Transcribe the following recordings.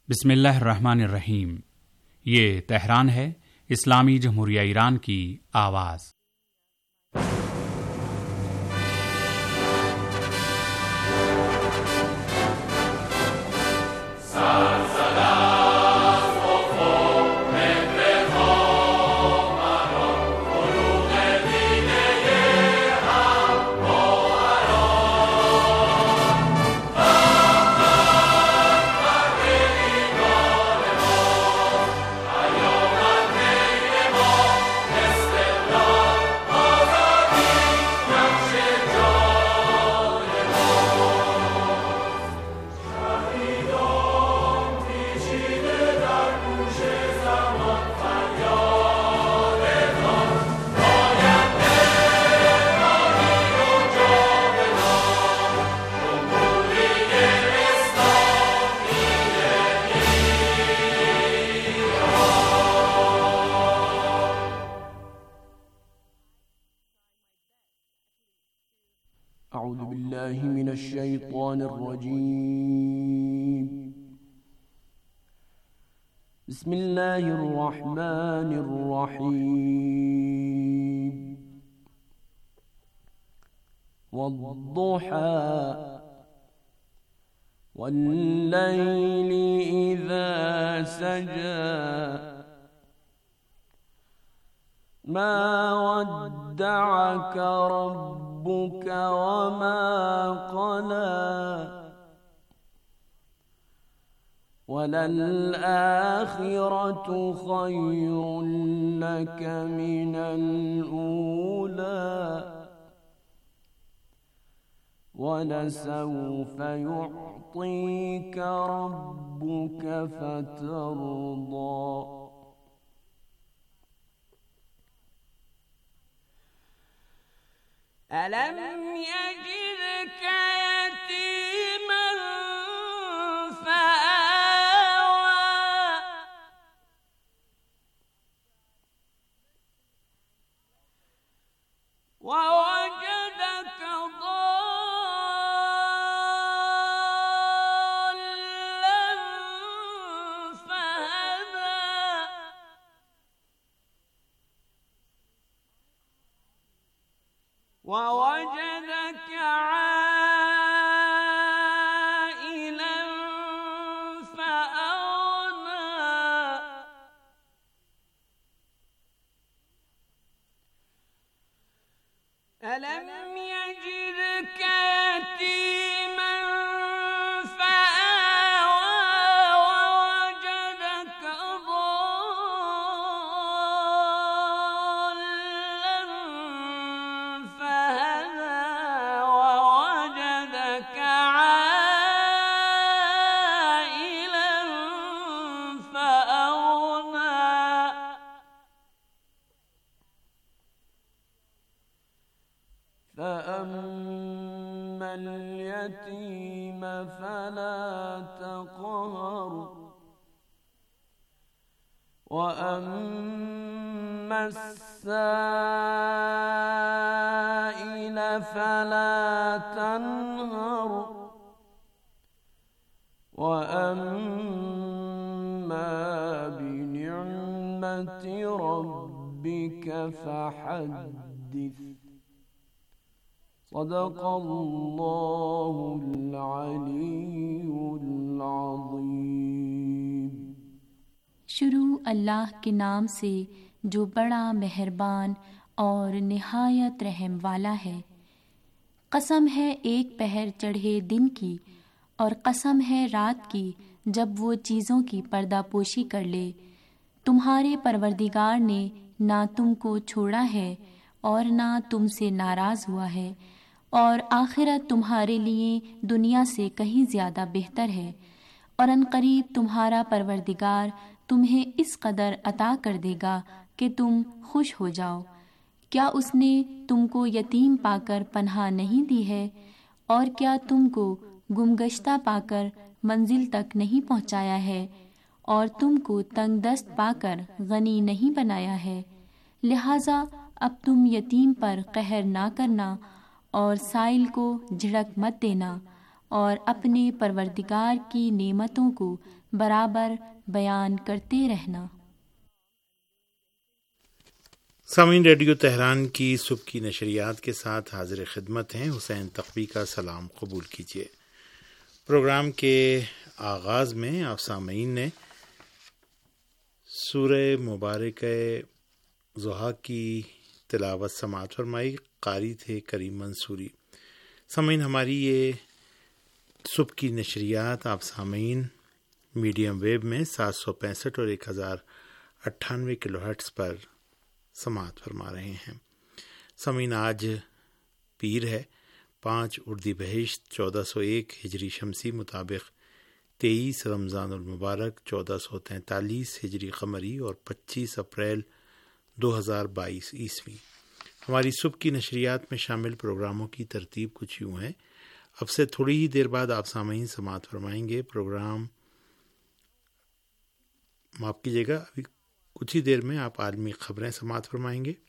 बिस्मिल्लाहिर्रहमानिर्रहीम। ये तेहरान है, इस्लामी जमहूरिया ईरान की आवाज़। أعوذ بالله من الشيطان الرجيم. بسم الله الرحمن الرحيم. والضحى والليل إذا سجى ما ودعك ربك وما قلى وللآخرة خير لك من الأولى ولسوف يعطيك ربك فترضى. ألم يجدك يتيما فآوى ووجدك ضالا فهدى ووجدك عائلا فأغنى ألم يجدك يتيما فآوى ووجدك ضالا فهدى ووجدك عائلا فأغنى فأما اليتيم فلا تقهر وأما السائل فلا تنهر وأما بنعمة ربك فحدث. صدق الله العلي العظيم. शुरू अल्लाह के नाम से जो बड़ा मेहरबान और निहायत रहम वाला है। कसम है एक पहर चढ़े दिन की और कसम है रात की जब वो चीज़ों की पर्दापोशी कर ले। तुम्हारे परवरदिगार ने ना तुमको छोड़ा है और ना तुमसे नाराज़ हुआ है, और आखिरत तुम्हारे लिए दुनिया से कहीं ज़्यादा बेहतर है, और अनकरीब तुम्हारा परवरदिगार तुम्हें इस कदर अता कर देगा कि तुम खुश हो जाओ। क्या उसने तुमको यतीम पाकर पनाह नहीं दी है, और क्या तुमको गुमगश्ता पाकर मंजिल तक नहीं पहुँचाया है, और तुमको तंगदस्त पाकर गनी नहीं बनाया है। लिहाजा अब तुम यतीम पर कहर ना करना और साइल को झिड़क मत देना, اور اپنے پروردگار کی نعمتوں کو برابر بیان کرتے رہنا۔ سامعین، ریڈیو تہران کی صبح کی نشریات کے ساتھ حاضر خدمت ہیں حسین تقوی کا سلام قبول کیجیے۔ پروگرام کے آغاز میں آپ سامعین نے سورہ مبارک ضحیٰ کی تلاوت سماعت فرمائی، قاری تھے کریم منصوری۔ سامعین، ہماری یہ صبح کی نشریات آپ سامعین میڈیم ویو میں 765 اور 1098 کلو ہرٹز پر سماعت فرما رہے ہیں۔ سامعین، آج پیر ہے، 5 اردیبہشت 1401 ہجری شمسی مطابق 23 رمضان المبارک 1443 ہجری قمری اور 25 اپریل 2022 عیسوی۔ ہماری صبح کی نشریات میں شامل پروگراموں کی ترتیب کچھ یوں ہے۔ اب سے تھوڑی ہی دیر بعد آپ سامعین سماعت فرمائیں گے پروگرام، معاف کیجیے گا، ابھی کچھ ہی دیر میں آپ عالمی خبریں سماعت فرمائیں گے۔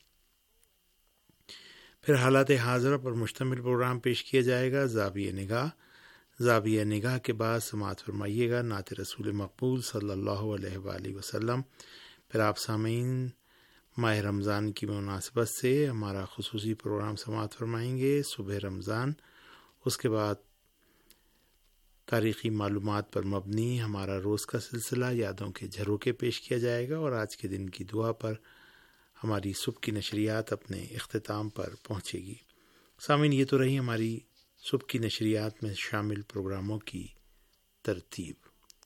پھر حالات حاضرہ پر مشتمل پروگرام پیش کیا جائے گا، زاویہ نگاہ کے بعد سماعت فرمائیے گا نعت رسول مقبول صلی اللہ علیہ وآلہ وسلم۔ پھر آپ سامعین ماہ رمضان کی مناسبت سے ہمارا خصوصی پروگرام سماعت فرمائیں گے، صبح رمضان۔ اس کے بعد تاریخی معلومات پر مبنی ہمارا روز کا سلسلہ یادوں کے جھروکے پیش کیا جائے گا، اور آج کے دن کی دعا پر ہماری صبح کی نشریات اپنے اختتام پر پہنچے گی۔ سامعین، یہ تو رہی ہماری صبح کی نشریات میں شامل پروگراموں کی ترتیب۔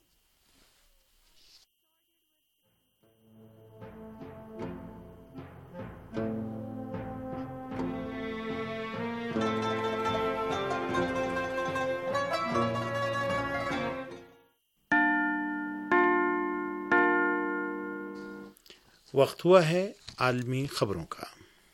وقت ہوا ہے عالمی خبروں کا۔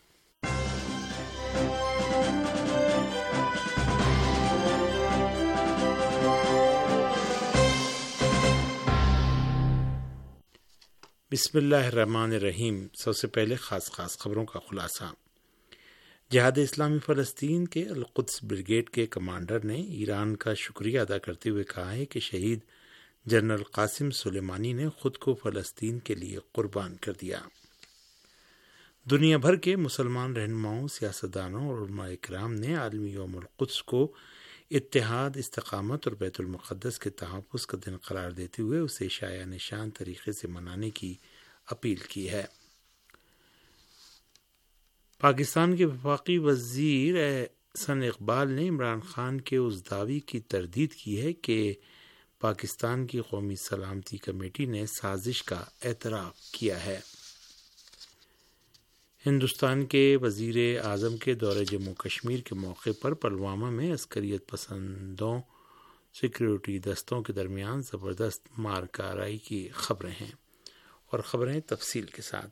بسم اللہ الرحمن الرحیم۔ سب سے پہلے خاص خبروں کا خلاصہ۔ جہاد اسلامی فلسطین کے القدس بریگیڈ کے کمانڈر نے ایران کا شکریہ ادا کرتے ہوئے کہا ہے کہ شہید جنرل قاسم سلیمانی نے خود کو فلسطین کے لیے قربان کر دیا۔ دنیا بھر کے مسلمان رہنماؤں، سیاستدانوں اور علماء کرام نے عالمی یوم القدس کو اتحاد، استقامت اور بیت المقدس کے تحفظ کا دن قرار دیتے ہوئے اسے شایع نشان طریقے سے منانے کی اپیل کی ہے۔ پاکستان کے وفاقی وزیر احسن اقبال نے عمران خان کے اس دعوی کی تردید کی ہے کہ پاکستان کی قومی سلامتی کمیٹی نے سازش کا اعتراف کیا ہے۔ ہندوستان کے وزیر اعظم کے دورہ جموں کشمیر کے موقع پر پلوامہ میں عسکریت پسندوں سیکیورٹی دستوں کے درمیان زبردست مار کاروائی کی خبریں ہیں، اور خبریں تفصیل کے ساتھ۔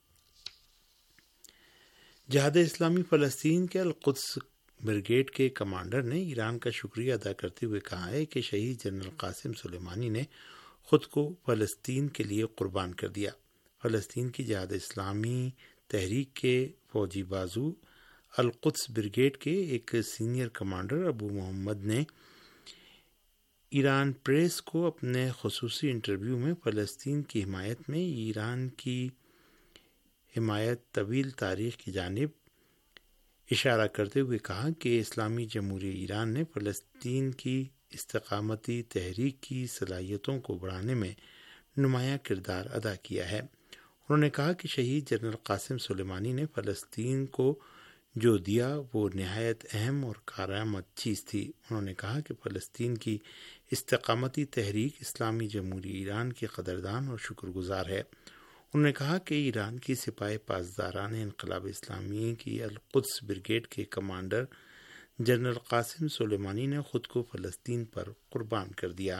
جہاد اسلامی فلسطین کے القدس بریگیڈ کے کمانڈر نے ایران کا شکریہ ادا کرتے ہوئے کہا ہے کہ شہید جنرل قاسم سلیمانی نے خود کو فلسطین کے لیے قربان کر دیا۔ فلسطین کی جہاد اسلامی تحریک کے فوجی بازو القدس بریگیڈ کے ایک سینئر کمانڈر ابو محمد نے ایران پریس کو اپنے خصوصی انٹرویو میں فلسطین کی حمایت میں ایران کی حمایت طویل تاریخ کی جانب اشارہ کرتے ہوئے کہا کہ اسلامی جمہوریہ ایران نے فلسطین کی استقامتی تحریک کی صلاحیتوں کو بڑھانے میں نمایاں کردار ادا کیا ہے۔ انہوں نے کہا کہ شہید جنرل قاسم سلیمانی نے فلسطین کو جو دیا وہ نہایت اہم اور کارآمد چیز تھی۔ انہوں نے کہا کہ فلسطین کی استقامتی تحریک اسلامی جمہوریہ ایران کی قدردان اور شکر گزار ہے۔ انہوں نے کہا کہ ایران کی سپاہ پاسداران انقلاب اسلامی کی القدس بریگیڈ کے کمانڈر جنرل قاسم سلیمانی نے خود کو فلسطین پر قربان کر دیا۔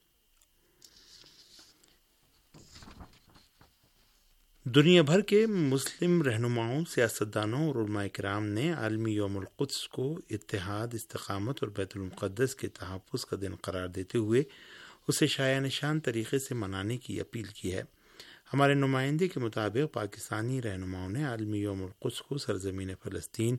دنیا بھر کے مسلم رہنماؤں، سیاستدانوں اور علماء کرام نے عالمی یوم القدس کو اتحاد، استقامت اور بیت المقدس کے تحفظ کا دن قرار دیتے ہوئے اسے شایع نشان طریقے سے منانے کی اپیل کی ہے۔ ہمارے نمائندے کے مطابق پاکستانی رہنماؤں نے عالمی یوم القدس کو سرزمین فلسطین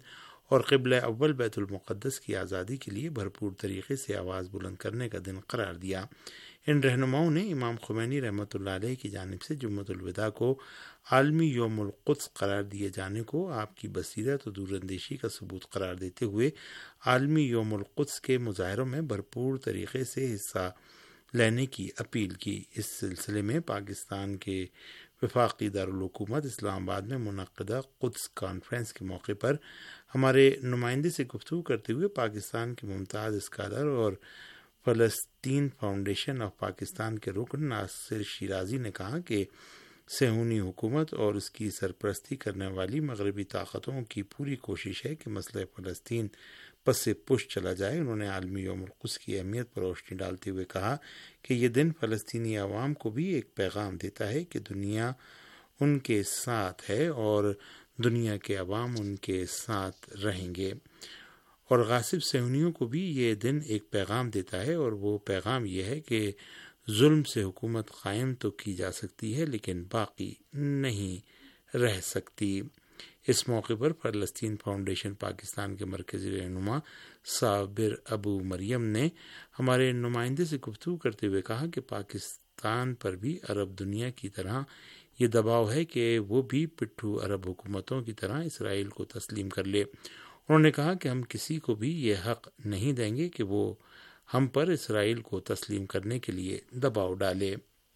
اور قبلہ اول بیت المقدس کی آزادی کے لیے بھرپور طریقے سے آواز بلند کرنے کا دن قرار دیا۔ ان رہنماؤں نے امام خمینی رحمۃ اللہ علیہ کی جانب سے جمعۃ الوداع کو عالمی یوم القدس قرار دیے جانے کو آپ کی بصیرت و دور اندیشی کا ثبوت قرار دیتے ہوئے عالمی یوم القدس کے مظاہروں میں بھرپور طریقے سے حصہ لینے کی اپیل کی۔ اس سلسلے میں پاکستان کے وفاقی دارالحکومت اسلام آباد میں منعقدہ قدس کانفرنس کے موقع پر ہمارے نمائندے سے گفتگو کرتے ہوئے پاکستان کے ممتاز اسکالر اور فلسطین فاؤنڈیشن آف پاکستان کے رکن ناصر شیرازی نے کہا کہ صہیونی حکومت اور اس کی سرپرستی کرنے والی مغربی طاقتوں کی پوری کوشش ہے کہ مسئلہ فلسطین پس سے پش چلا جائے۔ انہوں نے عالمی یوم القدس کی اہمیت پر روشنی ڈالتے ہوئے کہا کہ یہ دن فلسطینی عوام کو بھی ایک پیغام دیتا ہے کہ دنیا ان کے ساتھ ہے اور دنیا کے عوام ان کے ساتھ رہیں گے، اور غاصب صہیونیوں کو بھی یہ دن ایک پیغام دیتا ہے، اور وہ پیغام یہ ہے کہ ظلم سے حکومت قائم تو کی جا سکتی ہے لیکن باقی نہیں رہ سکتی۔ اس موقع پر فلسطین فاؤنڈیشن پاکستان کے مرکزی رہنما صابر ابو مریم نے ہمارے نمائندے سے گفتگو کرتے ہوئے کہا کہ پاکستان پر بھی عرب دنیا کی طرح یہ دباؤ ہے کہ وہ بھی پٹھو عرب حکومتوں کی طرح اسرائیل کو تسلیم کر لے۔ انہوں نے کہا کہ ہم کسی کو بھی یہ حق نہیں دیں گے کہ وہ ہم پر اسرائیل کو تسلیم کرنے کے لیے دباؤ ڈالے۔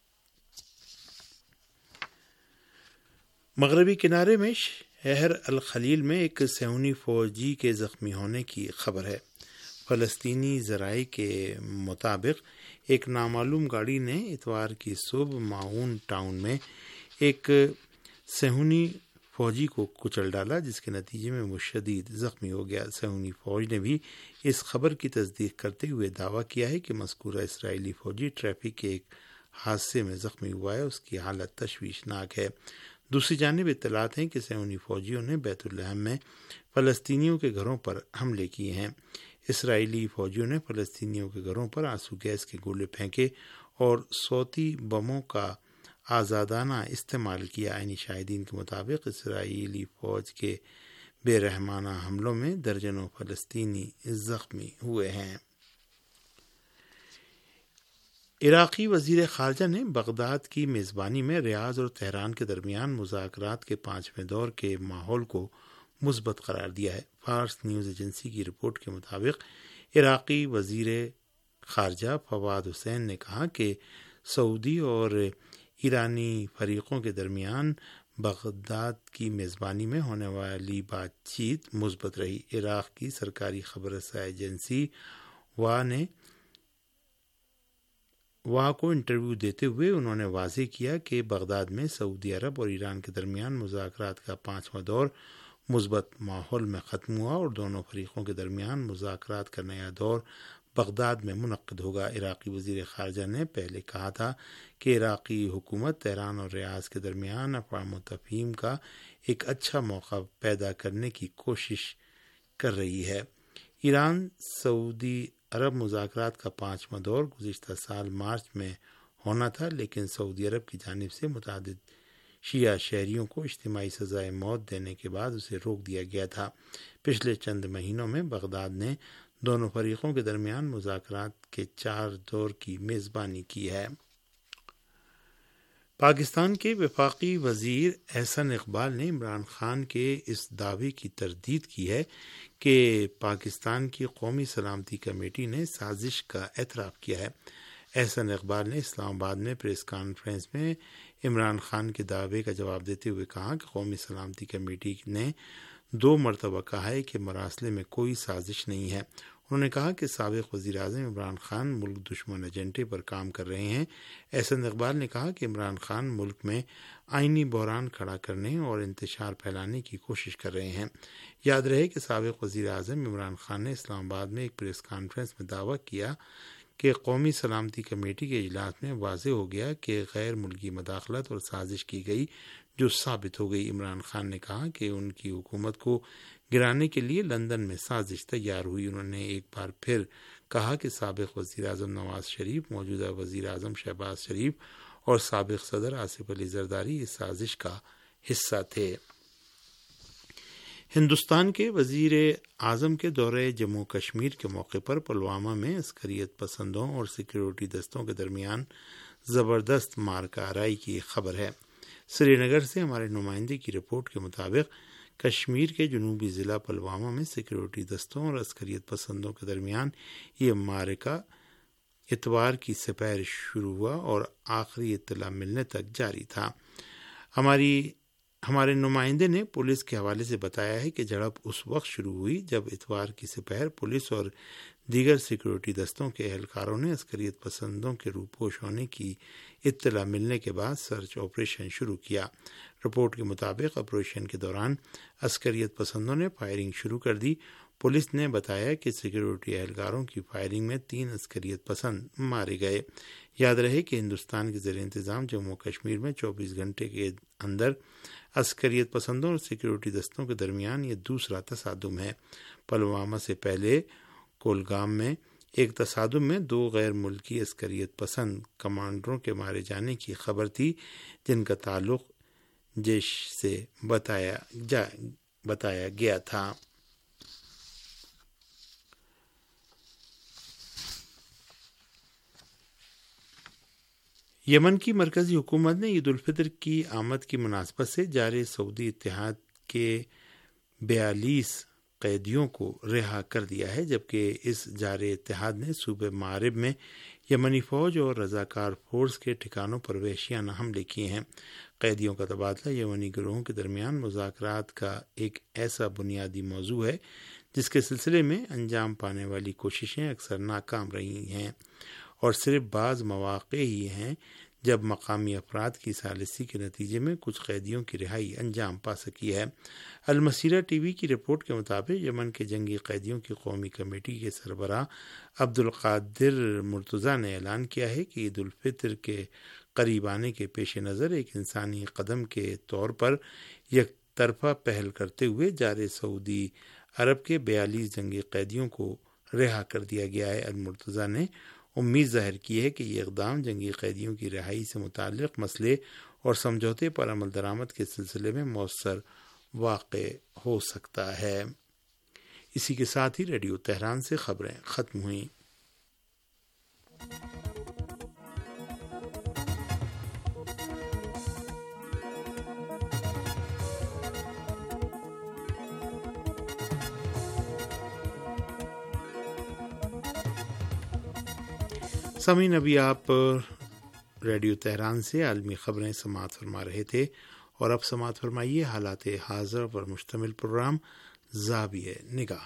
مغربی کنارے میں شہر الخلیل میں ایک صہیونی فوجی کے زخمی ہونے کی خبر ہے۔ فلسطینی ذرائع کے مطابق ایک نامعلوم گاڑی نے اتوار کی صبح معاون ٹاؤن میں ایک صہیونی فوجی کو کچل ڈالا، جس کے نتیجے میں وہ شدید زخمی ہو گیا۔ صہیونی فوج نے بھی اس خبر کی تصدیق کرتے ہوئے دعویٰ کیا ہے کہ مذکورہ اسرائیلی فوجی ٹریفک کے ایک حادثے میں زخمی ہوا ہے، اس کی حالت تشویشناک ہے۔ دوسری جانب اطلاعات ہیں کہ صہیونی فوجیوں نے بیت لحم میں فلسطینیوں کے گھروں پر حملے کیے ہیں۔ اسرائیلی فوجیوں نے فلسطینیوں کے گھروں پر آنسو گیس کے گولے پھینکے اور صوتی بموں کا آزادانہ استعمال کیا۔ عینی شاہدین کے مطابق اسرائیلی فوج کے بے رحمانہ حملوں میں درجنوں فلسطینی زخمی ہوئے ہیں۔ عراقی وزیر خارجہ نے بغداد کی میزبانی میں ریاض اور تہران کے درمیان مذاکرات کے 5ویں دور کے ماحول کو مثبت قرار دیا ہے۔ فارس نیوز ایجنسی کی رپورٹ کے مطابق عراقی وزیر خارجہ فواد حسین نے کہا کہ سعودی اور ایرانی فریقوں کے درمیان بغداد کی میزبانی میں ہونے والی بات چیت مثبت رہی۔ عراق کی سرکاری خبر رساں ایجنسی واہ کو انٹرویو دیتے ہوئے انہوں نے واضح کیا کہ بغداد میں سعودی عرب اور ایران کے درمیان مذاکرات کا 5واں دور مثبت ماحول میں ختم ہوا اور دونوں فریقوں کے درمیان مذاکرات کا نیا دور بغداد میں منعقد ہوگا۔ عراقی وزیر خارجہ نے پہلے کہا تھا کہ عراقی حکومت تہران اور ریاض کے درمیان افہام و تفہیم کا ایک اچھا موقع پیدا کرنے کی کوشش کر رہی ہے۔ ایران سعودی عرب مذاکرات کا 5واں دور گزشتہ سال مارچ میں ہونا تھا، لیکن سعودی عرب کی جانب سے متعدد شیعہ شہریوں کو اجتماعی سزائے موت دینے کے بعد اسے روک دیا گیا تھا۔ پچھلے چند مہینوں میں بغداد نے دونوں فریقوں کے درمیان مذاکرات کے 4 دور کی میزبانی کی ہے۔ پاکستان کے وفاقی وزیر احسن اقبال نے عمران خان کے اس دعوے کی تردید کی ہے کہ پاکستان کی قومی سلامتی کمیٹی نے سازش کا اعتراف کیا ہے۔ احسن اقبال نے اسلام آباد میں پریس کانفرنس میں عمران خان کے دعوے کا جواب دیتے ہوئے کہا کہ قومی سلامتی کمیٹی نے 2 مرتبہ کہا ہے کہ مراسلے میں کوئی سازش نہیں ہے۔ انہوں نے کہا کہ سابق وزیر اعظم عمران خان ملک دشمن ایجنڈے پر کام کر رہے ہیں۔ احسن اقبال نے کہا کہ عمران خان ملک میں آئینی بحران کھڑا کرنے اور انتشار پھیلانے کی کوشش کر رہے ہیں۔ یاد رہے کہ سابق وزیر اعظم عمران خان نے اسلام آباد میں ایک پریس کانفرنس میں دعویٰ کیا کہ قومی سلامتی کمیٹی کے اجلاس میں واضح ہو گیا کہ غیر ملکی مداخلت اور سازش کی گئی، جو ثابت ہو گئی۔ عمران خان نے کہا کہ ان کی حکومت کو گرانے کے لیے لندن میں سازش تیار ہوئی۔ انہوں نے ایک بار پھر کہا کہ سابق وزیر اعظم نواز شریف، موجودہ وزیر اعظم شہباز شریف اور سابق صدر آصف علی زرداری اس سازش کا حصہ تھے۔ ہندوستان کے وزیر اعظم کے دورے جموں کشمیر کے موقع پر پلوامہ میں عسکریت پسندوں اور سیکیورٹی دستوں کے درمیان زبردست مارکہ آرائی کی خبر ہے۔ سری نگر سے ہمارے نمائندے کی رپورٹ کے مطابق کشمیر کے جنوبی ضلع پلوامہ میں سیکیورٹی دستوں اور عسکریت پسندوں کے درمیان یہ مارکہ اتوار کی سپہر شروع ہوا اور آخری اطلاع ملنے تک جاری تھا۔ ہمارے نمائندے نے پولیس کے حوالے سے بتایا ہے کہ جھڑپ اس وقت شروع ہوئی جب اتوار کی سپہر پولیس اور دیگر سیکیورٹی دستوں کے اہلکاروں نے عسکریت پسندوں کے روپوش ہونے کی اطلاع ملنے کے بعد سرچ آپریشن شروع کیا۔ رپورٹ کے مطابق آپریشن کے دوران عسکریت پسندوں نے فائرنگ شروع کر دی۔ پولیس نے بتایا کہ سیکیورٹی اہلکاروں کی فائرنگ میں 3 عسکریت پسند مارے گئے۔ یاد رہے کہ ہندوستان کے زیر انتظام جموں کشمیر میں 24 گھنٹے کے اندر عسکریت پسندوں اور سیکیورٹی دستوں کے درمیان یہ دوسرا تصادم ہے۔ پلوامہ سے پہلے کولگام میں ایک تصادم میں 2 غیر ملکی عسکریت پسند کمانڈروں کے مارے جانے کی خبر تھی، جن کا تعلق جیش سے بتایا گیا تھا۔ یمن کی مرکزی حکومت نے عید الفطر کی آمد کی مناسبت سے جارِ سعودی اتحاد کے 42 قیدیوں کو رہا کر دیا ہے، جبکہ اس جارِ اتحاد نے صوبہ مغرب میں یمنی فوج اور رضاکار فورس کے ٹھکانوں پر وحشیانہ حملے کیے ہیں۔ قیدیوں کا تبادلہ یمنی گروہوں کے درمیان مذاکرات کا ایک ایسا بنیادی موضوع ہے جس کے سلسلے میں انجام پانے والی کوششیں اکثر ناکام رہی ہیں، اور صرف بعض مواقع ہی ہیں جب مقامی افراد کی ثالثی کے نتیجے میں کچھ قیدیوں کی رہائی انجام پا سکی ہے۔ المسیرہ ٹی وی کی رپورٹ کے مطابق یمن کے جنگی قیدیوں کی قومی کمیٹی کے سربراہ عبدالقادر مرتضیٰ نے اعلان کیا ہے کہ عید الفطر کے قریب آنے کے پیش نظر ایک انسانی قدم کے طور پر یک طرفہ پہل کرتے ہوئے جارِ سعودی عرب کے 42 جنگی قیدیوں کو رہا کر دیا گیا ہے۔ المرتضیٰ نے امید ظاہر کی ہے کہ یہ اقدام جنگی قیدیوں کی رہائی سے متعلق مسئلے اور سمجھوتے پر عمل درآمد کے سلسلے میں مؤثر واقع ہو سکتا ہے۔ اسی کے ساتھ ہی ریڈیو تہران سے خبریں ختم ہوئیں۔ سامعین، ابھی آپ ریڈیو تہران سے عالمی خبریں سماعت فرما رہے تھے، اور اب سماعت فرمائیے حالات حاضر پر مشتمل پروگرام زاویہ نگاہ۔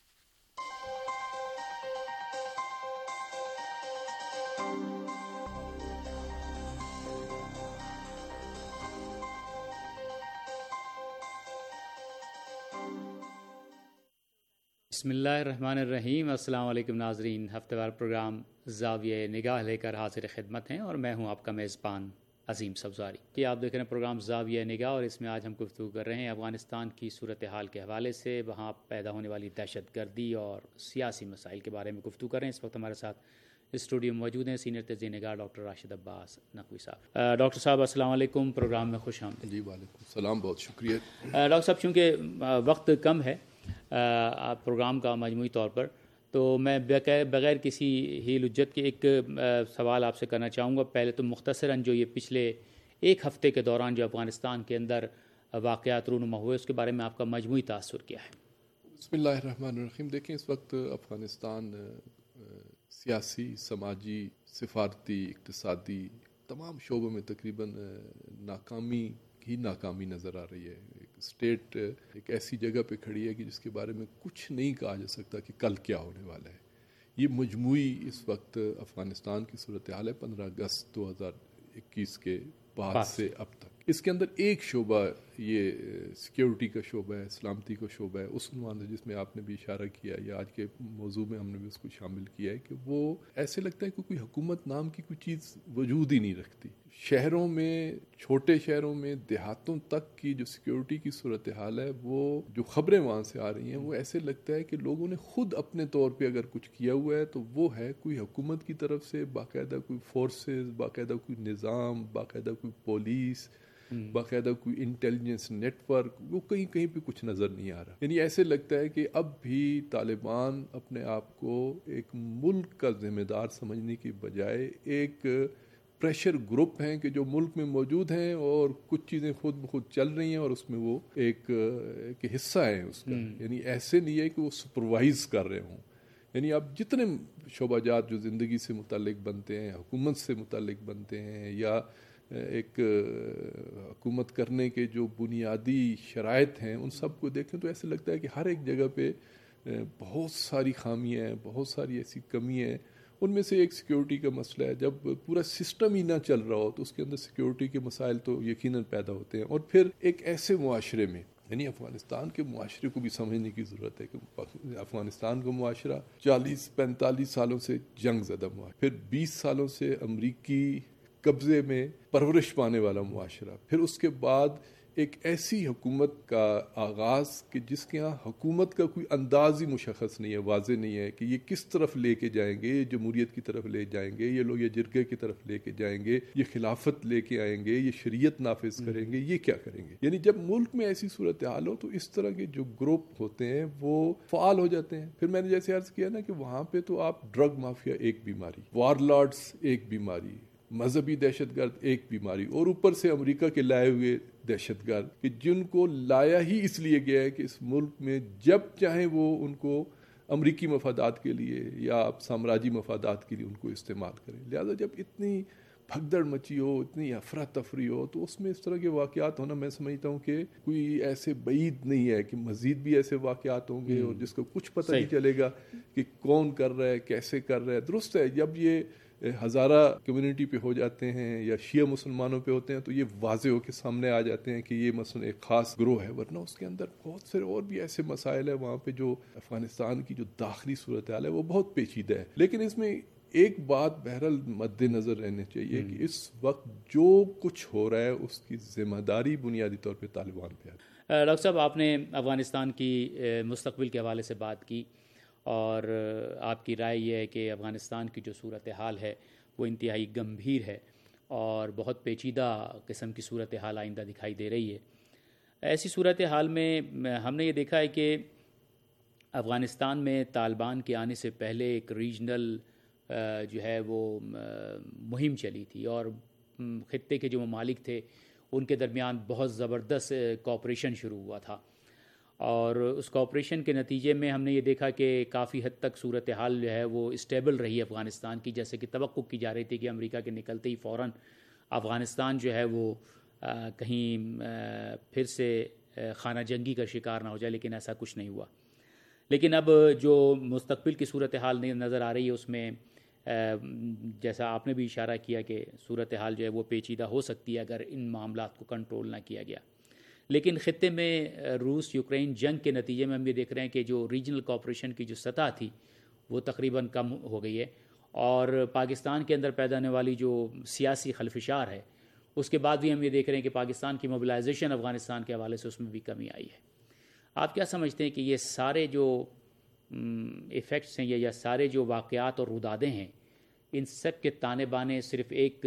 بسم اللہ الرحمن الرحیم۔ السلام علیکم ناظرین، ہفتہ وار پروگرام زاویہ نگاہ لے کر حاضر خدمت ہیں، اور میں ہوں آپ کا میزبان عظیم سبزاری۔ کہ آپ دیکھ رہے ہیں پروگرام زاویہ نگاہ، اور اس میں آج ہم گفتگو کر رہے ہیں افغانستان کی صورتحال کے حوالے سے، وہاں پیدا ہونے والی دہشت گردی اور سیاسی مسائل کے بارے میں گفتگو کر رہے ہیں۔ اس وقت ہمارے ساتھ اسٹوڈیو میں موجود ہیں سینئر تجزیہ نگار ڈاکٹر راشد عباس نقوی صاحب۔ ڈاکٹر صاحب السلام علیکم، پروگرام میں خوش آمدید۔ جی وعلیکم السلام، بہت شکریہ۔ ڈاکٹر صاحب، چونکہ وقت کم ہے پروگرام کا مجموعی طور پر، تو میں بغیر کسی ہیل حجت کے ایک سوال آپ سے کرنا چاہوں گا۔ پہلے تو مختصراً جو یہ پچھلے ایک ہفتے کے دوران جو افغانستان کے اندر واقعات رونما ہوئے، اس کے بارے میں آپ کا مجموعی تاثر کیا ہے؟ بسم اللہ الرحمن الرحیم۔ دیکھیں، اس وقت افغانستان سیاسی، سماجی، سفارتی، اقتصادی تمام شعبوں میں تقریباً ناکامی نظر آ رہی ہے۔ اسٹیٹ ایک ایسی جگہ پہ کھڑی ہے کہ جس کے بارے میں کچھ نہیں کہا جا سکتا کہ کل کیا ہونے والا ہے۔ یہ مجموعی اس وقت افغانستان کی صورتحال ہے 15 اگست 2021 کے بعد سے اب تک۔ اس کے اندر ایک شعبہ یہ سیکیورٹی کا شعبہ ہے، سلامتی کا شعبہ ہے، اس عنوان سے جس میں آپ نے بھی اشارہ کیا، یا آج کے موضوع میں ہم نے بھی اس کو شامل کیا ہے، کہ وہ ایسے لگتا ہے کہ کوئی حکومت نام کی کوئی چیز وجود ہی نہیں رکھتی۔ شہروں میں، چھوٹے شہروں میں، دیہاتوں تک کی جو سیکیورٹی کی صورتحال ہے، وہ جو خبریں وہاں سے آ رہی ہیں، وہ ایسے لگتا ہے کہ لوگوں نے خود اپنے طور پہ اگر کچھ کیا ہوا ہے تو وہ ہے کوئی حکومت کی طرف سے باقاعدہ کوئی فورسز، باقاعدہ کوئی نظام، باقاعدہ کوئی پولیس، باقاعدہ کوئی انٹیلیجنس نیٹ ورک، وہ کہیں کہیں پہ کچھ نظر نہیں آ رہا. یعنی ایسے لگتا ہے کہ اب بھی طالبان اپنے آپ کو ایک ملک کا ذمہ دار سمجھنے کی بجائے ایک پریشر گروپ ہیں کہ جو ملک میں موجود ہیں اور کچھ چیزیں خود بخود چل رہی ہیں اور اس میں وہ ایک حصہ ہیں اس کا. یعنی ایسے نہیں ہے کہ وہ سپروائز کر رہے ہوں. یعنی اب جتنے شعبہ جات جو زندگی سے متعلق بنتے ہیں، حکومت سے متعلق بنتے ہیں، یا ایک حکومت کرنے کے جو بنیادی شرائط ہیں، ان سب کو دیکھیں تو ایسے لگتا ہے کہ ہر ایک جگہ پہ بہت ساری خامیاں ہیں، بہت ساری ایسی کمی ہیں. ان میں سے ایک سیکیورٹی کا مسئلہ ہے. جب پورا سسٹم ہی نہ چل رہا ہو تو اس کے اندر سیکیورٹی کے مسائل تو یقیناً پیدا ہوتے ہیں. اور پھر ایک ایسے معاشرے میں، یعنی افغانستان کے معاشرے کو بھی سمجھنے کی ضرورت ہے کہ افغانستان کا معاشرہ 40-45 سالوں سے جنگ زدہ معاشرہ، پھر 20 سالوں سے امریکی قبضے میں پرورش پانے والا معاشرہ، پھر اس کے بعد ایک ایسی حکومت کا آغاز کہ جس کے ہاں حکومت کا کوئی انداز ہی مشخص نہیں ہے، واضح نہیں ہے کہ یہ کس طرف لے کے جائیں گے، یہ جمہوریت کی طرف لے جائیں گے، یہ لوگ یہ جرگے کی طرف لے کے جائیں گے، یہ خلافت لے کے آئیں گے، یہ شریعت نافذ کریں گے، یہ کیا کریں گے. یعنی جب ملک میں ایسی صورتحال ہو تو اس طرح کے جو گروپ ہوتے ہیں وہ فعال ہو جاتے ہیں. پھر میں نے جیسے عرض کیا نا کہ وہاں پہ تو آپ ڈرگ مافیا ایک بیماری، وار لارڈز ایک بیماری، مذہبی دہشت گرد ایک بیماری، اور اوپر سے امریکہ کے لائے ہوئے دہشت گرد کہ جن کو لایا ہی اس لیے گیا ہے کہ اس ملک میں جب چاہیں وہ ان کو امریکی مفادات کے لیے یا سامراجی مفادات کے لیے ان کو استعمال کریں. لہذا جب اتنی بھگدڑ مچی ہو، اتنی افراتفری ہو، تو اس میں اس طرح کے واقعات ہونا میں سمجھتا ہوں کہ کوئی ایسے بعید نہیں ہے کہ مزید بھی ایسے واقعات ہوں گے اور جس کو کچھ پتہ نہیں چلے گا کہ کون کر رہا ہے، کیسے کر رہا ہے. درست ہے، جب یہ ہزارہ کمیونٹی پہ ہو جاتے ہیں یا شیعہ مسلمانوں پہ ہوتے ہیں تو یہ واضح ہو کے سامنے آ جاتے ہیں کہ یہ مثلا ایک خاص گروہ ہے، ورنہ اس کے اندر بہت سے اور بھی ایسے مسائل ہیں وہاں پہ. جو افغانستان کی جو داخلی صورتحال ہے وہ بہت پیچیدہ ہے. لیکن اس میں ایک بات بہرحال مد نظر رہنے چاہیے کہ اس وقت جو کچھ ہو رہا ہے اس کی ذمہ داری بنیادی طور پہ طالبان پہ ہے. ڈاکٹر صاحب، آپ نے افغانستان کی مستقبل کے حوالے سے بات کی اور آپ کی رائے یہ ہے کہ افغانستان کی جو صورتحال ہے وہ انتہائی گمبھیر ہے اور بہت پیچیدہ قسم کی صورتحال آئندہ دکھائی دے رہی ہے. ایسی صورتحال میں ہم نے یہ دیکھا ہے کہ افغانستان میں طالبان کے آنے سے پہلے ایک ریجنل جو ہے وہ مہم چلی تھی اور خطے کے جو ممالک تھے ان کے درمیان بہت زبردست کوآپریشن شروع ہوا تھا، اور اس کوآپریشن کے نتیجے میں ہم نے یہ دیکھا کہ کافی حد تک صورتحال جو ہے وہ اسٹیبل رہی افغانستان کی. جیسے کہ توقع کی جا رہی تھی کہ امریکہ کے نکلتے ہی فوراً افغانستان جو ہے وہ کہیں پھر سے خانہ جنگی کا شکار نہ ہو جائے، لیکن ایسا کچھ نہیں ہوا. لیکن اب جو مستقبل کی صورتحال نظر آ رہی ہے اس میں جیسا آپ نے بھی اشارہ کیا کہ صورتحال جو ہے وہ پیچیدہ ہو سکتی ہے اگر ان معاملات کو کنٹرول نہ کیا گیا. لیکن خطے میں روس یوکرین جنگ کے نتیجے میں ہم یہ دیکھ رہے ہیں کہ جو ریجنل کوآپریشن کی جو سطح تھی وہ تقریباً کم ہو گئی ہے، اور پاکستان کے اندر پیدا ہونے والی جو سیاسی خلفشار ہے اس کے بعد بھی ہم یہ دیکھ رہے ہیں کہ پاکستان کی موبلائزیشن افغانستان کے حوالے سے اس میں بھی کمی آئی ہے. آپ کیا سمجھتے ہیں کہ یہ سارے جو ایفیکٹس ہیں یا سارے جو واقعات اور رودادیں ہیں ان سب کے تانے بانے صرف ایک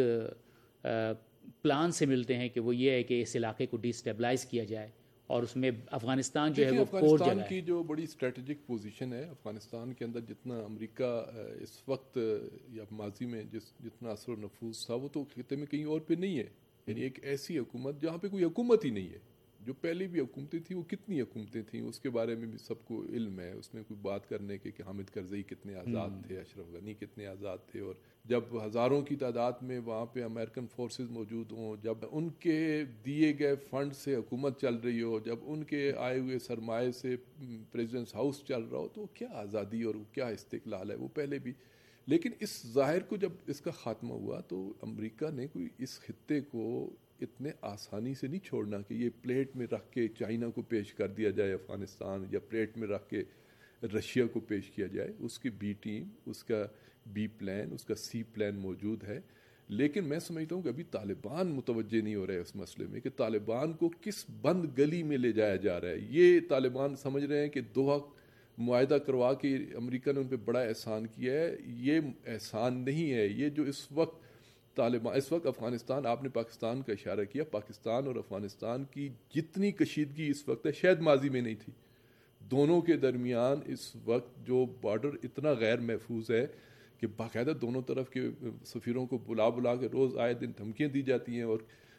پلان سے ملتے ہیں کہ وہ یہ ہے کہ اس علاقے کو ڈی اسٹیبلائز کیا جائے اور اس میں افغانستان جو ہے وہ کور جگہ ہے؟ افغانستان کی جو بڑی اسٹریٹجک پوزیشن ہے افغانستان کے اندر، جتنا امریکہ اس وقت یا ماضی میں جتنا اثر و نفوذ تھا وہ تو خطے میں کہیں اور پہ نہیں ہے. یعنی ایک ایسی حکومت جہاں پہ کوئی حکومت ہی نہیں ہے. جو پہلی بھی حکومتیں تھیں وہ کتنی حکومتیں تھیں اس کے بارے میں بھی سب کو علم ہے. اس میں کوئی بات کرنے کے کہ حامد کرزئی کتنے آزاد تھے، اشرف غنی کتنے آزاد تھے، اور جب ہزاروں کی تعداد میں وہاں پہ امریکن فورسز موجود ہوں، جب ان کے دیے گئے فنڈ سے حکومت چل رہی ہو، جب ان کے آئے ہوئے سرمایے سے پریزیڈنٹس ہاؤس چل رہا ہو، تو کیا آزادی اور کیا استقلال ہے وہ پہلے بھی. لیکن اس ظاہر کو جب اس کا خاتمہ ہوا تو امریکہ نے کوئی اس خطے کو اتنے آسانی سے نہیں چھوڑنا کہ یہ پلیٹ میں رکھ کے چائنا کو پیش کر دیا جائے افغانستان، یا پلیٹ میں رکھ کے رشیا کو پیش کیا جائے. اس کی بی ٹیم، اس کا بی پلان، اس کا سی پلان موجود ہے. لیکن میں سمجھتا ہوں کہ ابھی طالبان متوجہ نہیں ہو رہے اس مسئلے میں کہ طالبان کو کس بند گلی میں لے جایا جا رہا ہے. یہ طالبان سمجھ رہے ہیں کہ دوحہ معاہدہ کروا کے امریکہ نے ان پہ بڑا احسان کیا ہے. یہ احسان نہیں ہے. یہ جو اس وقت طالبان اس وقت افغانستان، آپ نے پاکستان کا اشارہ کیا، پاکستان اور افغانستان کی جتنی کشیدگی اس وقت ہے شاید ماضی میں نہیں تھی. دونوں کے درمیان اس وقت جو بارڈر اتنا غیر محفوظ ہے کہ باقاعدہ دونوں طرف کے سفیروں کو بلا کے روز آئے دن دھمکیاں دی جاتی ہیں، اور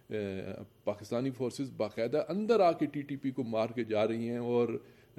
پاکستانی فورسز باقاعدہ اندر آ کے ٹی ٹی پی کو مار کے جا رہی ہیں، اور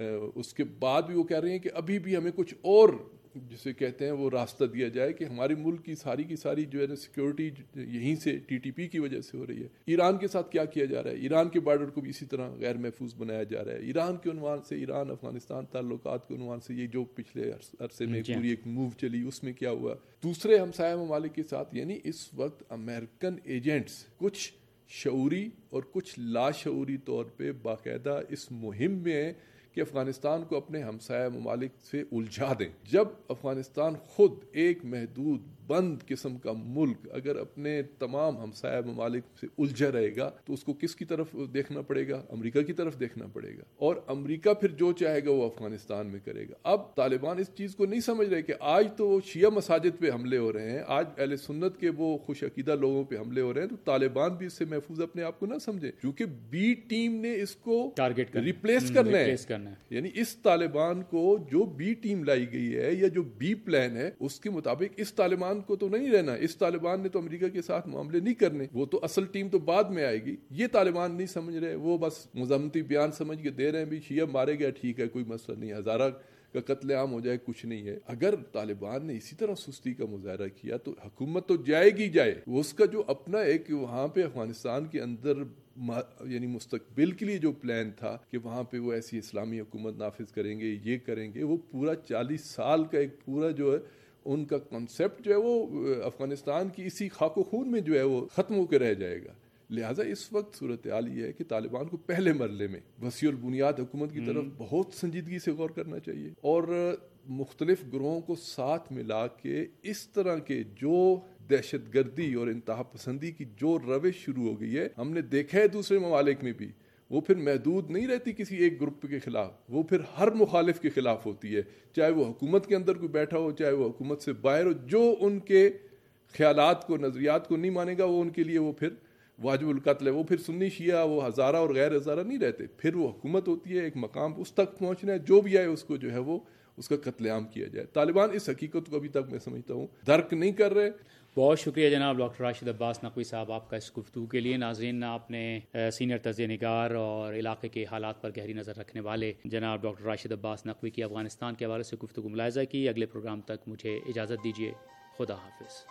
اس کے بعد بھی وہ کہہ رہے ہیں کہ ابھی بھی ہمیں کچھ اور جسے کہتے ہیں وہ راستہ دیا جائے کہ ہمارے ملک کی ساری جو ہے نا سیکیورٹی یہیں سے ٹی ٹی پی کی وجہ سے ہو رہی ہے. ایران کے ساتھ کیا کیا جا رہا ہے؟ ایران کے بارڈر کو بھی اسی طرح غیر محفوظ بنایا جا رہا ہے. ایران کے عنوان سے، ایران افغانستان تعلقات کے عنوان سے یہ جو پچھلے عرصے میں پوری ایک موو چلی، اس میں کیا ہوا دوسرے ہمسایہ ممالک کے ساتھ. یعنی اس وقت امریکن ایجنٹس کچھ شعوری اور کچھ لاشعوری طور پہ باقاعدہ اس مہم میں ہیں کہ افغانستان کو اپنے ہمسایہ ممالک سے الجھا دیں. جب افغانستان خود ایک محدود بند قسم کا ملک اگر اپنے تمام ہمسایہ ممالک سے الجھا رہے گا تو اس کو کس کی طرف دیکھنا پڑے گا؟ امریکہ کی طرف دیکھنا پڑے گا، اور امریکہ پھر جو چاہے گا وہ افغانستان میں کرے گا. اب طالبان اس چیز کو نہیں سمجھ رہے کہ آج تو شیعہ مساجد پہ حملے ہو رہے ہیں، آج اہل سنت کے وہ خوش عقیدہ لوگوں پہ حملے ہو رہے ہیں، تو طالبان بھی اس سے محفوظ اپنے آپ کو نہ سمجھے، کیونکہ بی ٹیم نے اس کو ٹارگٹ ریپلیس کرنا ہے. یعنی اس طالبان کو جو بی ٹیم لائی گئی ہے یا جو بی پلان ہے اس کے مطابق اس طالبان کو تو نہیں رہنا. اس طالبان نے تو امریکہ کے ساتھ معاملے نہیں کرنے، وہ تو اصل ٹیم تو بعد میں آئے گی. یہ طالبان نہیں سمجھ رہے، وہ بس مزاحمتی بیان سمجھ کے دے رہے ہیں، بھی شیعہ مارے گیا ٹھیک ہے کوئی مسئلہ نہیں، ہزارہ کا قتل عام ہو جائے کچھ نہیں ہے. اگر طالبان نے اسی طرح سستی کا مظاہرہ کیا تو حکومت تو جائے گی جائے. وہ اس کا جو اپنا ایک وہاں پہ افغانستان کے اندر یعنی مستقبل کے لیے جو پلان تھا کہ وہاں پہ وہ ایسی اسلامی حکومت نافذ کریں گے، یہ کریں گے، وہ پورا 40 سال کا ایک پورا جو ہے ان کا کنسیپٹ جو ہے وہ افغانستان کی اسی خاک و خون میں جو ہے وہ ختم ہو کے رہ جائے گا. لہٰذا اس وقت صورتحال یہ ہے کہ طالبان کو پہلے مرحلے میں وسیع البنیاد حکومت کی طرف بہت سنجیدگی سے غور کرنا چاہیے، اور مختلف گروہوں کو ساتھ ملا کے اس طرح کے جو دہشت گردی اور انتہا پسندی کی جو روش شروع ہو گئی ہے، ہم نے دیکھا ہے دوسرے ممالک میں بھی، وہ پھر محدود نہیں رہتی کسی ایک گروپ کے خلاف، وہ پھر ہر مخالف کے خلاف ہوتی ہے، چاہے وہ حکومت کے اندر کوئی بیٹھا ہو، چاہے وہ حکومت سے باہر ہو. جو ان کے خیالات کو، نظریات کو نہیں مانے گا، وہ ان کے لیے وہ پھر واجب القتل ہے. وہ پھر سنی شیعہ وہ ہزارہ اور غیر ہزارہ نہیں رہتے، پھر وہ حکومت ہوتی ہے، ایک مقام اس تک پہنچنا ہے، جو بھی آئے اس کو جو ہے وہ اس کا قتل عام کیا جائے. طالبان اس حقیقت کو ابھی تک میں سمجھتا ہوں درک نہیں کر رہے. بہت شکریہ جناب ڈاکٹر راشد عباس نقوی صاحب آپ کا اس گفتگو کے لیے. ناظرین، آپ نے سینئر تجزیہ نگار اور علاقے کے حالات پر گہری نظر رکھنے والے جناب ڈاکٹر راشد عباس نقوی کی افغانستان کے حوالے سے گفتگو ملاحظہ کی. اگلے پروگرام تک مجھے اجازت دیجیے. خدا حافظ.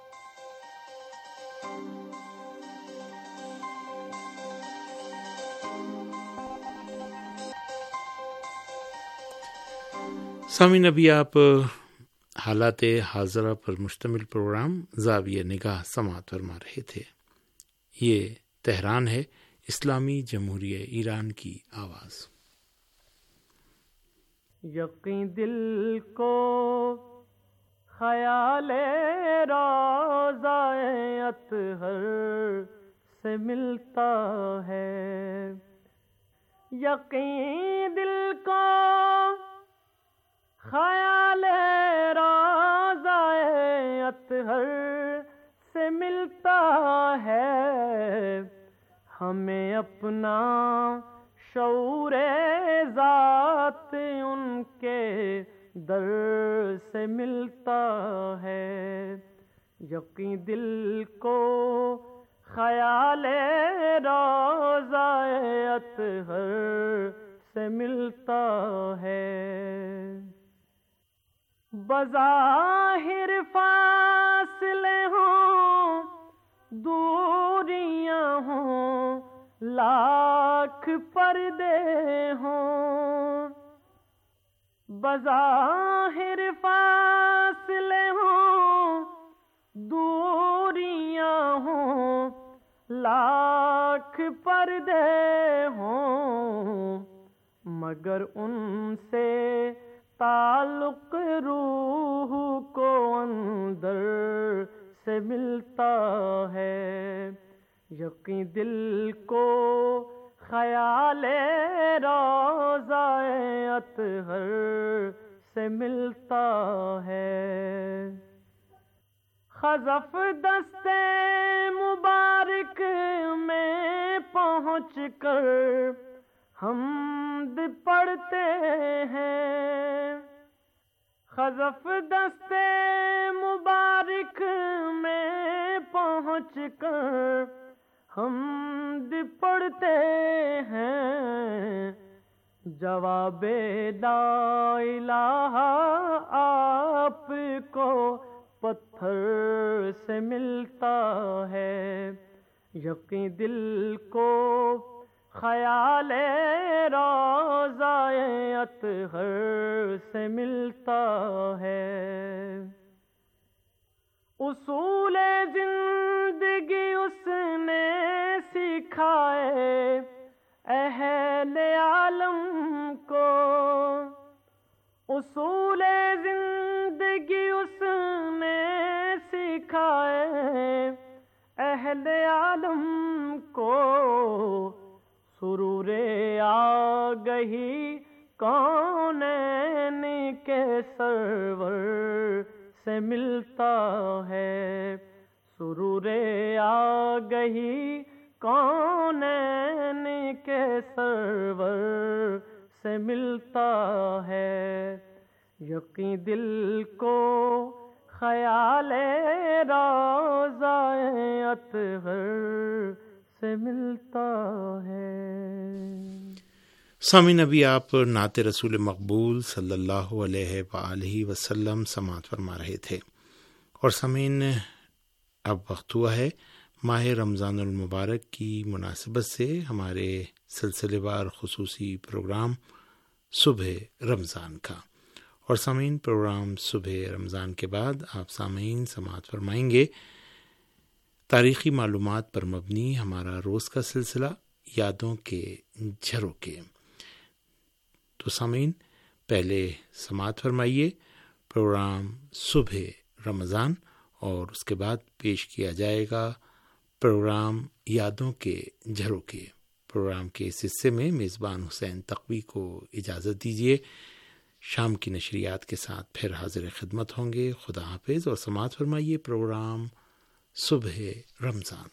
سامعین، ابھی آپ حالات حاضرہ پر مشتمل پروگرام زاویہ نگاہ سماعت فرما رہے تھے. یہ تہران ہے، اسلامی جمہوریہ ایران کی آواز. یقین دل کو خیال روضہ اطہر سے ملتا ہے، یقین دل کو خیال روضہ اطہر سے ملتا ہے، ہمیں اپنا شعور ذات ان کے در سے ملتا ہے. یقین دل کو خیال روضہ اطہر سے ملتا ہے. بظاہر فاصلے ہوں، دوریاں ہوں، لاکھ پردے ہوں، بظاہر فاصلے ہوں، دوریاں ہوں، لاکھ پردے ہوں، مگر ان سے تعلق روح کو اندر سے ملتا ہے. یقین دل کو خیال روضہ اطہر سے ملتا ہے. خزف دستے مبارک میں پہنچ کر حمد پڑھتے ہیں، خزف دستے مبارک میں پہنچ کر حمد پڑھتے ہیں، جواب لا الہ آپ کو پتھر سے ملتا ہے، یقین دل کو خیال روضہ اطہر سے ملتا ہے، اصول زندگی اس نے سکھائے اہل عالم کو، اصول زندگی اس نے سکھائے اہل عالم کو، سرور آگہی کونین کے سرور سے ملتا ہے، سرور آگہی کونین کے سرور سے ملتا ہے، یقین دل کو خیال روضہ اطہر سے ملتا ہے۔ سامعین، ابھی آپ نعت رسول مقبول صلی اللہ علیہ وآلہ وسلم سماعت فرما رہے تھے، اور سامعین اب وقت ہوا ہے ماہ رمضان المبارک کی مناسبت سے ہمارے سلسلے وار خصوصی پروگرام صبح رمضان کا، اور سامعین پروگرام صبح رمضان کے بعد آپ سامعین سماعت فرمائیں گے تاریخی معلومات پر مبنی ہمارا روز کا سلسلہ یادوں کے جھروکے۔ تو سامعین پہلے سماعت فرمائیے پروگرام صبح رمضان، اور اس کے بعد پیش کیا جائے گا پروگرام یادوں کے جھروکے۔ پروگرام کے اس حصے میں میزبان حسین تقوی کو اجازت دیجیے، شام کی نشریات کے ساتھ پھر حاضر خدمت ہوں گے۔ خدا حافظ، اور سماعت فرمائیے پروگرام صبح رمضان۔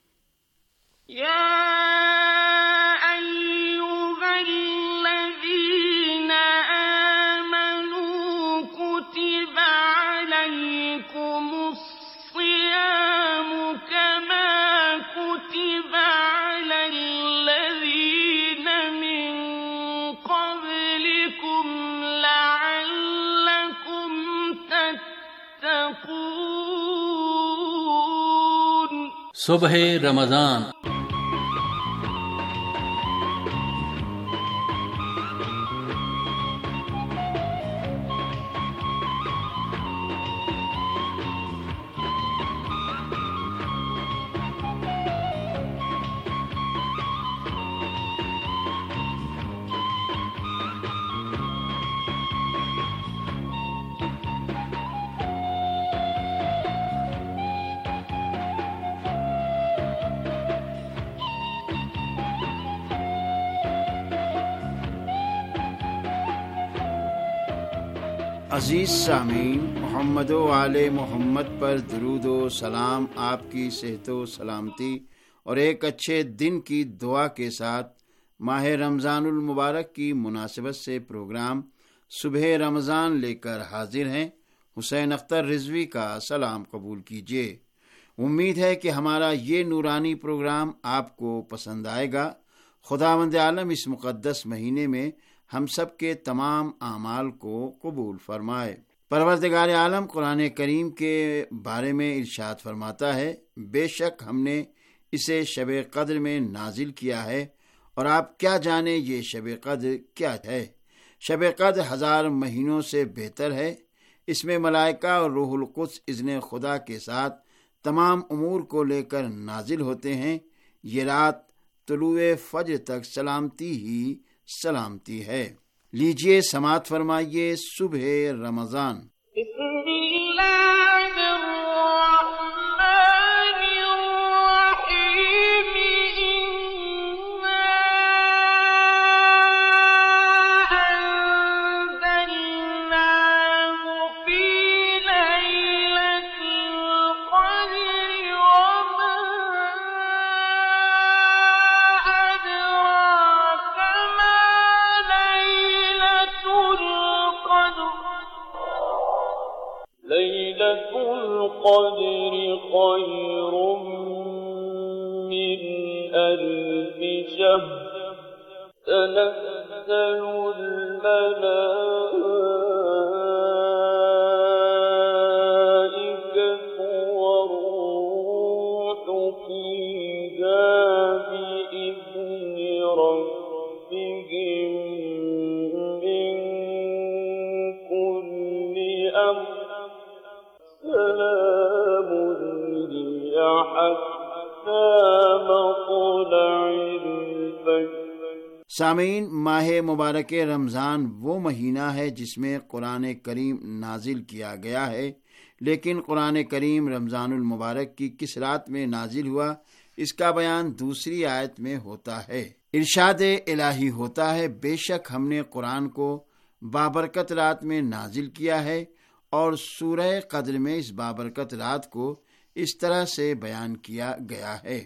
صبح رمضان۔ عزیز سامعین، محمد و آل محمد پر درود و سلام، آپ کی صحت و سلامتی اور ایک اچھے دن کی دعا کے ساتھ ماہ رمضان المبارک کی مناسبت سے پروگرام صبح رمضان لے کر حاضر ہیں۔ حسین اختر رضوی کا سلام قبول کیجیے۔ امید ہے کہ ہمارا یہ نورانی پروگرام آپ کو پسند آئے گا۔ خداوند عالم اس مقدس مہینے میں ہم سب کے تمام اعمال کو قبول فرمائے۔ پروردگار عالم قرآن کریم کے بارے میں ارشاد فرماتا ہے، بے شک ہم نے اسے شب قدر میں نازل کیا ہے، اور آپ کیا جانیں یہ شب قدر کیا ہے۔ شب قدر 1000 مہینوں سے بہتر ہے۔ اس میں ملائکہ اور روح القدس اذن خدا کے ساتھ تمام امور کو لے کر نازل ہوتے ہیں۔ یہ رات طلوع فجر تک سلامتی ہی سلامتی ہے۔ لیجئے سماعت فرمائیے صبح رمضان۔ القدر خير من 1000 شهر تنزل الملائكة والروح فيها بإذن ربهم من كل أمر سلام هي حتى مطلع الفجر۔ سامعین، ماہ مبارک رمضان وہ مہینہ ہے جس میں قرآن کریم نازل کیا گیا ہے، لیکن قرآن کریم رمضان المبارک کی کس رات میں نازل ہوا اس کا بیان دوسری آیت میں ہوتا ہے۔ ارشاد الہی ہوتا ہے، بے شک ہم نے قرآن کو بابرکت رات میں نازل کیا ہے، اور سورہ قدر میں اس بابرکت رات کو اس طرح سے بیان کیا گیا ہے۔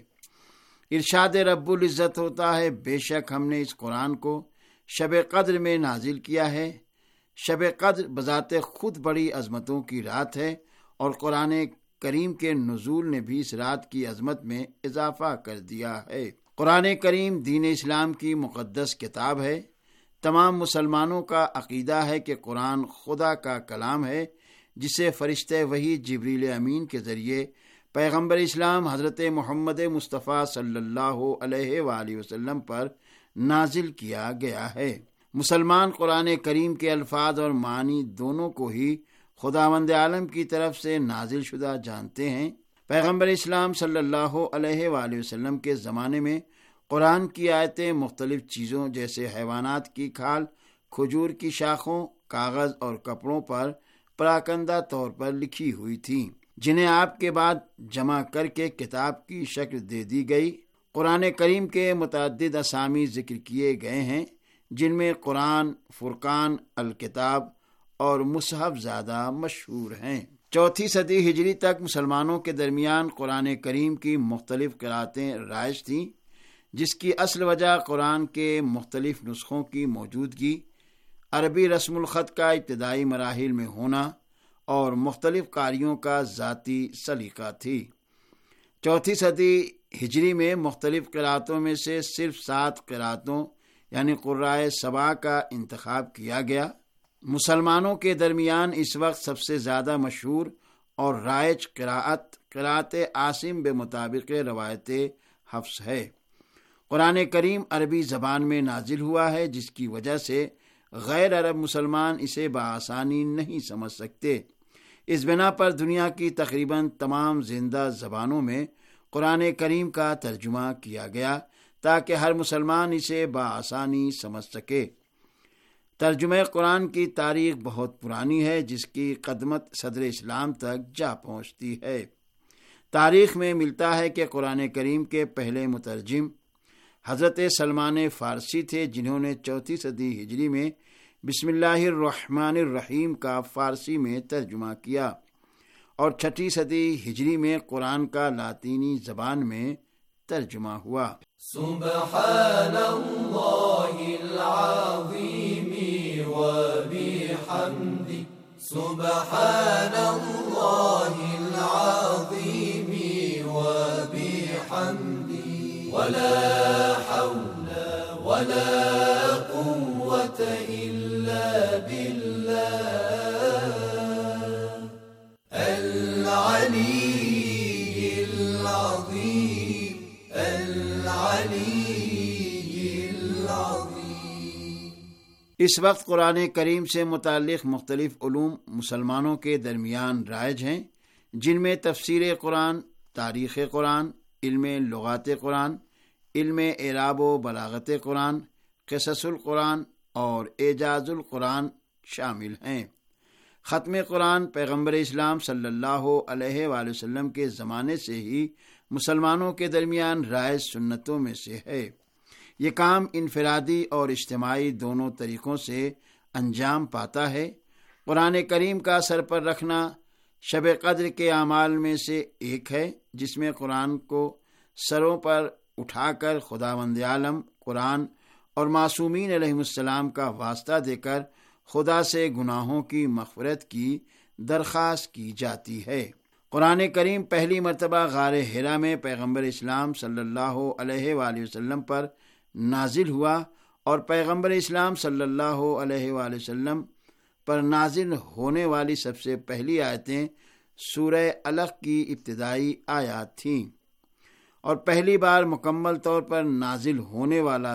ارشاد رب العزت ہوتا ہے، بے شک ہم نے اس قرآن کو شب قدر میں نازل کیا ہے۔ شب قدر بذات خود بڑی عظمتوں کی رات ہے، اور قرآن کریم کے نزول نے بھی اس رات کی عظمت میں اضافہ کر دیا ہے۔ قرآن کریم دین اسلام کی مقدس کتاب ہے۔ تمام مسلمانوں کا عقیدہ ہے کہ قرآن خدا کا کلام ہے، جسے فرشتہ وحی جبریل امین کے ذریعے پیغمبر اسلام حضرت محمد مصطفیٰ صلی اللہ علیہ وآلہ وسلم پر نازل کیا گیا ہے۔ مسلمان قرآن کریم کے الفاظ اور معنی دونوں کو ہی خداوند عالم کی طرف سے نازل شدہ جانتے ہیں۔ پیغمبر اسلام صلی اللہ علیہ وآلہ وسلم کے زمانے میں قرآن کی آیتیں مختلف چیزوں جیسے حیوانات کی کھال، کھجور کی شاخوں، کاغذ اور کپڑوں پر پراکندہ طور پر لکھی ہوئی تھیں، جنہیں آپ کے بعد جمع کر کے کتاب کی شکل دے دی گئی۔ قرآن کریم کے متعدد اسامی ذکر کیے گئے ہیں، جن میں قرآن، فرقان، الکتاب اور مصحف زیادہ مشہور ہیں۔ 4 صدی ہجری تک مسلمانوں کے درمیان قرآن کریم کی مختلف قرأتیں رائج تھیں، جس کی اصل وجہ قرآن کے مختلف نسخوں کی موجودگی، عربی رسم الخط کا ابتدائی مراحل میں ہونا اور مختلف قاریوں کا ذاتی سلیقہ تھی۔ 4 صدی ہجری میں مختلف قرأتوں میں سے صرف 7 قرأتوں یعنی قرائے سبع کا انتخاب کیا گیا۔ مسلمانوں کے درمیان اس وقت سب سے زیادہ مشہور اور رائج قرأت عاصم بمطابق روایت حفص ہے۔ قرآن کریم عربی زبان میں نازل ہوا ہے، جس کی وجہ سے غیر عرب مسلمان اسے بآسانی نہیں سمجھ سکتے۔ اس بنا پر دنیا کی تقریباً تمام زندہ زبانوں میں قرآن کریم کا ترجمہ کیا گیا تاکہ ہر مسلمان اسے بآسانی سمجھ سکے۔ ترجمہ قرآن کی تاریخ بہت پرانی ہے، جس کی قدمت صدر اسلام تک جا پہنچتی ہے۔ تاریخ میں ملتا ہے کہ قرآن کریم کے پہلے مترجم حضرت سلمان فارسی تھے، جنہوں نے 4 صدی ہجری میں بسم اللہ الرحمن الرحیم کا فارسی میں ترجمہ کیا، اور 6 صدی ہجری میں قرآن کا لاطینی زبان میں ترجمہ ہوا۔ سبحان اللہ العظیم وبحمدہ، سبحان اللہ العظیم وبحمدہ، ولا حول ولا قوة إلا بالله العلي العظيم العلي العظيم۔ اس وقت قرآن کریم سے متعلق مختلف علوم مسلمانوں کے درمیان رائج ہیں، جن میں تفسیر قرآن، تاریخ قرآن، علم لغات قرآن، علم اعراب و بلاغت قرآن، قصص القرآن اور اعجاز القرآن شامل ہیں۔ ختم قرآن پیغمبر اسلام صلی اللہ علیہ وآلہ وسلم کے زمانے سے ہی مسلمانوں کے درمیان رائج سنتوں میں سے ہے۔ یہ کام انفرادی اور اجتماعی دونوں طریقوں سے انجام پاتا ہے۔ قرآن کریم کا سر پر رکھنا شب قدر کے اعمال میں سے ایک ہے، جس میں قرآن کو سروں پر اٹھا کر خداوند عالم قرآن اور معصومین علیہ السلام کا واسطہ دے کر خدا سے گناہوں کی مغفرت کی درخواست کی جاتی ہے۔ قرآن کریم پہلی مرتبہ غار حرا میں پیغمبر اسلام صلی اللہ علیہ وآلہ وسلم پر نازل ہوا، اور پیغمبر اسلام صلی اللہ علیہ وآلہ وسلم پر نازل ہونے والی سب سے پہلی آیتیں سورہ علق کی ابتدائی آیات تھیں، اور پہلی بار مکمل طور پر نازل ہونے والا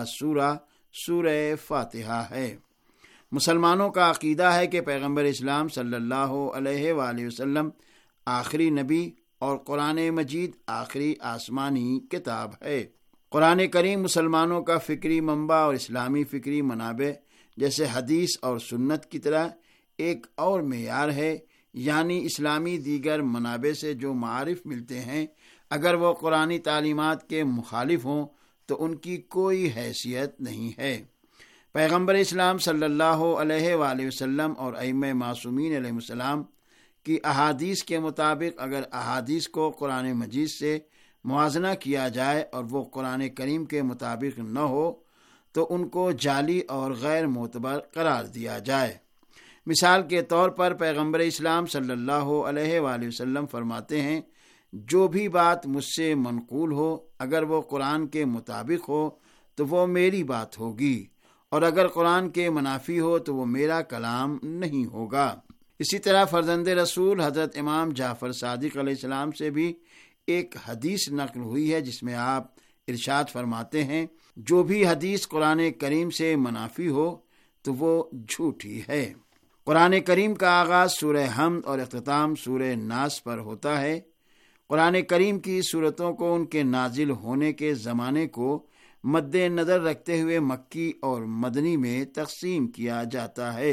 سورہ فاتحہ ہے۔ مسلمانوں کا عقیدہ ہے کہ پیغمبر اسلام صلی اللہ علیہ وآلہ وسلم آخری نبی اور قرآن مجید آخری آسمانی کتاب ہے۔ قرآن کریم مسلمانوں کا فکری منبع اور اسلامی فکری منابع جیسے حدیث اور سنت کی طرح ایک اور معیار ہے، یعنی اسلامی دیگر منابع سے جو معارف ملتے ہیں اگر وہ قرآنی تعلیمات کے مخالف ہوں تو ان کی کوئی حیثیت نہیں ہے۔ پیغمبر اسلام صلی اللہ علیہ وآلہ وسلم اور ائمہ معصومین علیہ السلام کی احادیث کے مطابق اگر احادیث کو قرآن مجید سے موازنہ کیا جائے اور وہ قرآن کریم کے مطابق نہ ہو تو ان کو جعلی اور غیر معتبر قرار دیا جائے۔ مثال کے طور پر پیغمبر اسلام صلی اللہ علیہ وآلہ وسلم فرماتے ہیں، جو بھی بات مجھ سے منقول ہو اگر وہ قرآن کے مطابق ہو تو وہ میری بات ہوگی، اور اگر قرآن کے منافی ہو تو وہ میرا کلام نہیں ہوگا۔ اسی طرح فرزند رسول حضرت امام جعفر صادق علیہ السلام سے بھی ایک حدیث نقل ہوئی ہے جس میں آپ ارشاد فرماتے ہیں، جو بھی حدیث قرآن کریم سے منافی ہو تو وہ جھوٹی ہے۔ قرآن کریم کا آغاز سورہ حمد اور اختتام سورہ ناس پر ہوتا ہے۔ قرآن کریم کی صورتوں کو ان کے نازل ہونے کے زمانے کو مد نظر رکھتے ہوئے مکی اور مدنی میں تقسیم کیا جاتا ہے۔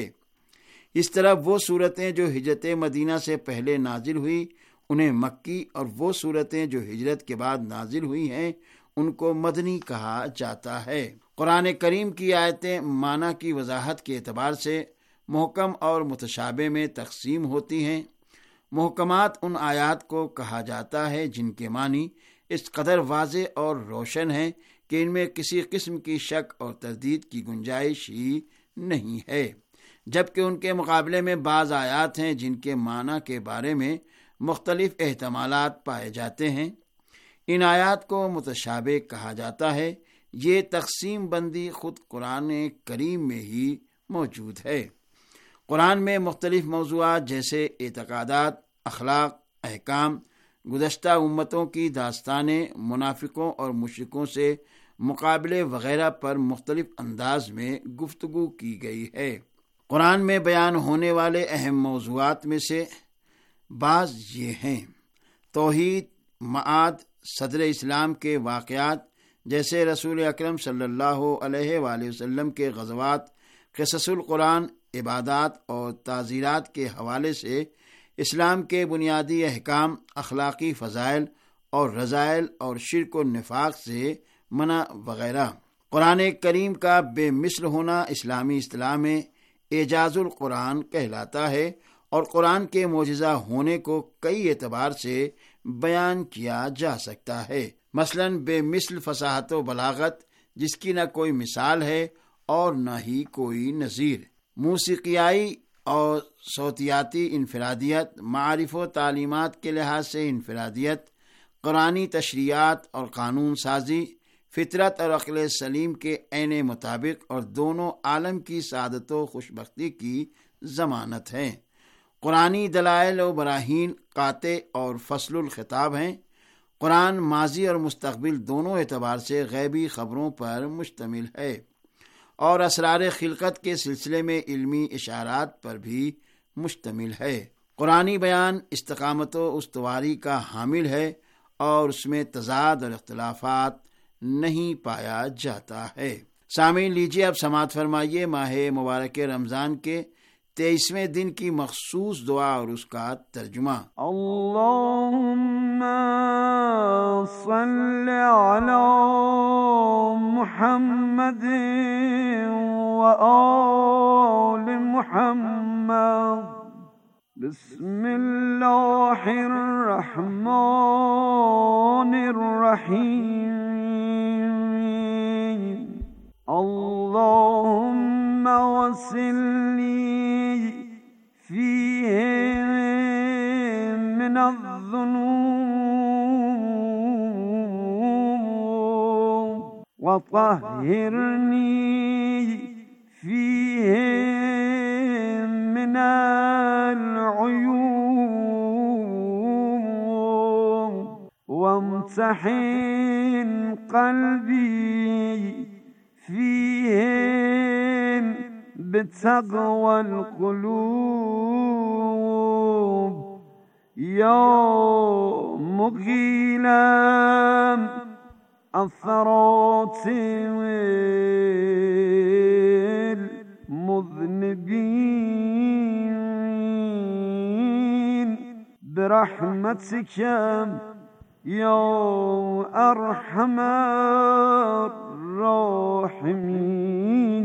اس طرح وہ صورتیں جو ہجرت مدینہ سے پہلے نازل ہوئی انہیں مکی، اور وہ صورتیں جو ہجرت کے بعد نازل ہوئی ہیں ان کو مدنی کہا جاتا ہے۔ قرآن کریم کی آیتیں معنی کی وضاحت کے اعتبار سے محکم اور متشابہ میں تقسیم ہوتی ہیں۔ محکمات ان آیات کو کہا جاتا ہے جن کے معنی اس قدر واضح اور روشن ہیں کہ ان میں کسی قسم کی شک اور تردید کی گنجائش ہی نہیں ہے، جبکہ ان کے مقابلے میں بعض آیات ہیں جن کے معنی کے بارے میں مختلف احتمالات پائے جاتے ہیں۔ ان آیات کو متشابہ کہا جاتا ہے۔ یہ تقسیم بندی خود قرآن کریم میں ہی موجود ہے۔ قرآن میں مختلف موضوعات جیسے اعتقادات، اخلاق، احکام، گزشتہ امتوں کی داستانیں، منافقوں اور مشرکوں سے مقابلے وغیرہ پر مختلف انداز میں گفتگو کی گئی ہے۔ قرآن میں بیان ہونے والے اہم موضوعات میں سے بعض یہ ہیں: توحید، معاد، صدر اسلام کے واقعات جیسے رسول اکرم صلی اللہ علیہ وآلہ وسلم کے غزوات، قصص القرآن، عبادات اور تعزیرات کے حوالے سے اسلام کے بنیادی احکام، اخلاقی فضائل اور رذائل اور شرک و نفاق سے منع وغیرہ۔ قرآن کریم کا بے مثل ہونا اسلامی اصطلاح میں اعجاز القرآن کہلاتا ہے، اور قرآن کے معجزہ ہونے کو کئی اعتبار سے بیان کیا جا سکتا ہے۔ مثلاً بے مثل فصاحت و بلاغت جس کی نہ کوئی مثال ہے اور نہ ہی کوئی نظیر، موسیقیائی اور صوتیاتی انفرادیت، معارف و تعلیمات کے لحاظ سے انفرادیت، قرآنی تشریعات اور قانون سازی، فطرت اور عقل سلیم کے عین مطابق اور دونوں عالم کی سعادت و خوشبختی کی ضمانت ہے۔ قرآنی دلائل و براہین قاطع اور فصل الخطاب ہیں۔ قرآن ماضی اور مستقبل دونوں اعتبار سے غیبی خبروں پر مشتمل ہے، اور اسرار خلقت کے سلسلے میں علمی اشارات پر بھی مشتمل ہے۔ قرآنی بیان استقامت و استواری کا حامل ہے، اور اس میں تضاد اور اختلافات نہیں پایا جاتا ہے۔ سامعین، لیجیے اب سماعت فرمائیے ماہ مبارک رمضان کے 23ویں دن کی مخصوص دعا اور اس کا ترجمہ۔ اللہم صل علی محمد و آل محمد، بسم اللہ الرحمن الرحیم۔ اللہم وصلنی فیہ من الذنوب وطهرني فيهم من العيوب وامتحن قلبي فيهم بتقوى القلوب يا مقيلا الثرات والمذنبين برحمتك يا أرحم الراحمين.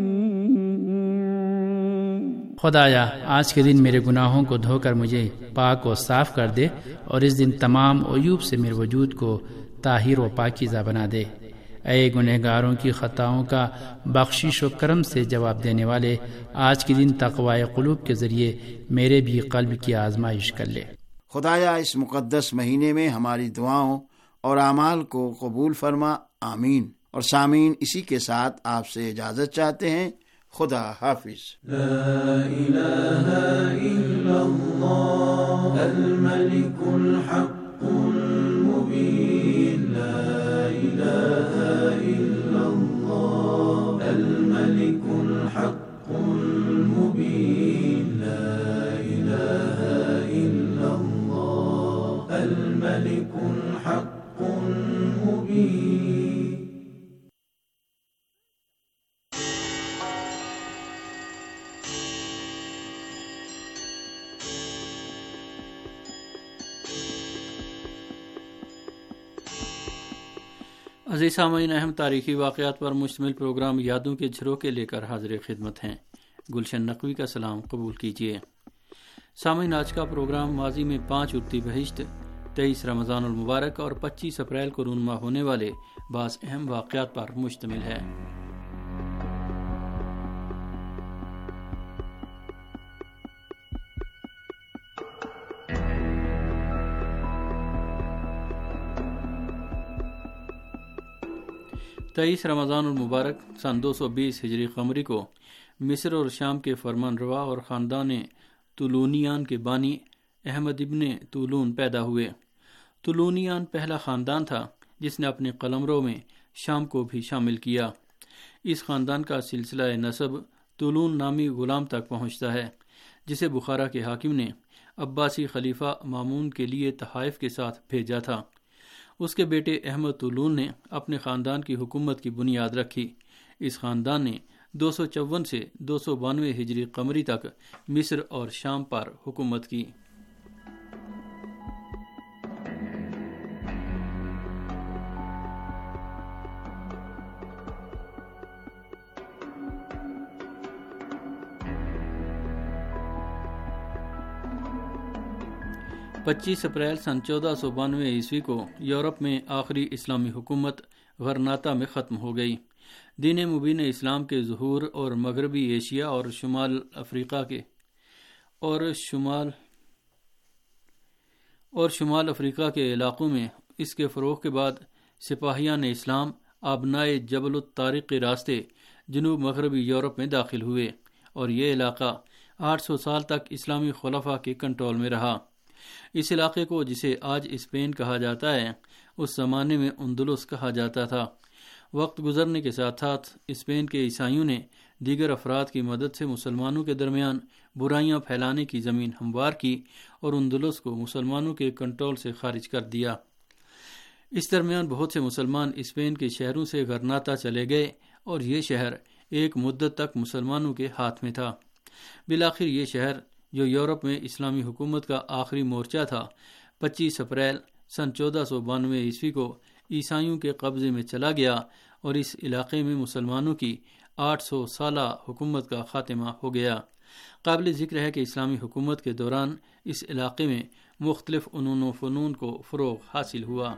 خدایا آج کے دن میرے گناہوں کو دھو کر مجھے پاک و صاف کر دے اور اس دن تمام عیوب سے میرے وجود کو طاہر و پاکیزہ بنا دے. اے گنہگاروں کی خطاؤں کا بخشش و کرم سے جواب دینے والے، آج کے دن تقوی قلوب کے ذریعے میرے بھی قلب کی آزمائش کر لے. خدایا اس مقدس مہینے میں ہماری دعاؤں اور اعمال کو قبول فرما. آمین. اور سامعین، اسی کے ساتھ آپ سے اجازت چاہتے ہیں. خدا حافظ. لا الہ الا اللہ الملک الحق المبین. لا الہ الا اللہ الملک الحق المبین. لا الہ الا اللہ الملک الحق المبین. عزیز سامعین، اہم تاریخی واقعات پر مشتمل پروگرام یادوں کے جھروکے لے کر حاضر خدمت ہیں. گلشن نقوی کا سلام قبول کیجیے. سامعین، آج کا پروگرام ماضی میں 5 اڑتی بہشت، 23 رمضان المبارک اور 25 اپریل کو رونما ہونے والے بعض اہم واقعات پر مشتمل ہے. تیئیس رمضان المبارک سن 220 ہجری قمری کو مصر اور شام کے فرمان روا اور خاندان طولونیان کے بانی احمد ابن طولون پیدا ہوئے. طولونیان پہلا خاندان تھا جس نے اپنے قلمرو میں شام کو بھی شامل کیا. اس خاندان کا سلسلہ نسب طولون نامی غلام تک پہنچتا ہے، جسے بخارا کے حاکم نے عباسی خلیفہ مامون کے لیے تحائف کے ساتھ بھیجا تھا. اس کے بیٹے احمد طولون نے اپنے خاندان کی حکومت کی بنیاد رکھی. اس خاندان نے 254 سے 292 ہجری قمری تک مصر اور شام پر حکومت کی. پچیس اپریل سن 1492 عیسوی کو یورپ میں آخری اسلامی حکومت غرناطہ میں ختم ہو گئی. دین مبین اسلام کے ظہور اور مغربی ایشیا اور شمال افریقہ کے علاقوں میں اس کے فروغ کے بعد سپاہیان اسلام آبنائے جبل الطارق کے راستے جنوب مغربی یورپ میں داخل ہوئے اور یہ علاقہ 800 سال تک اسلامی خلفاء کے کنٹرول میں رہا. اس علاقے کو جسے آج اسپین کہا جاتا ہے اس زمانے میں اندلس کہا جاتا تھا. وقت گزرنے کے ساتھ ساتھ اسپین کے عیسائیوں نے دیگر افراد کی مدد سے مسلمانوں کے درمیان برائیاں پھیلانے کی زمین ہموار کی اور اندلس کو مسلمانوں کے کنٹرول سے خارج کر دیا. اس درمیان بہت سے مسلمان اسپین کے شہروں سے غرناطہ چلے گئے اور یہ شہر ایک مدت تک مسلمانوں کے ہاتھ میں تھا. بالآخر یہ شہر جو یورپ میں اسلامی حکومت کا آخری مورچہ تھا 25 اپریل سن 1492 عیسوی کو عیسائیوں کے قبضے میں چلا گیا اور اس علاقے میں مسلمانوں کی 800 سالہ حکومت کا خاتمہ ہو گیا. قابل ذکر ہے کہ اسلامی حکومت کے دوران اس علاقے میں مختلف فنون و فنون کو فروغ حاصل ہوا.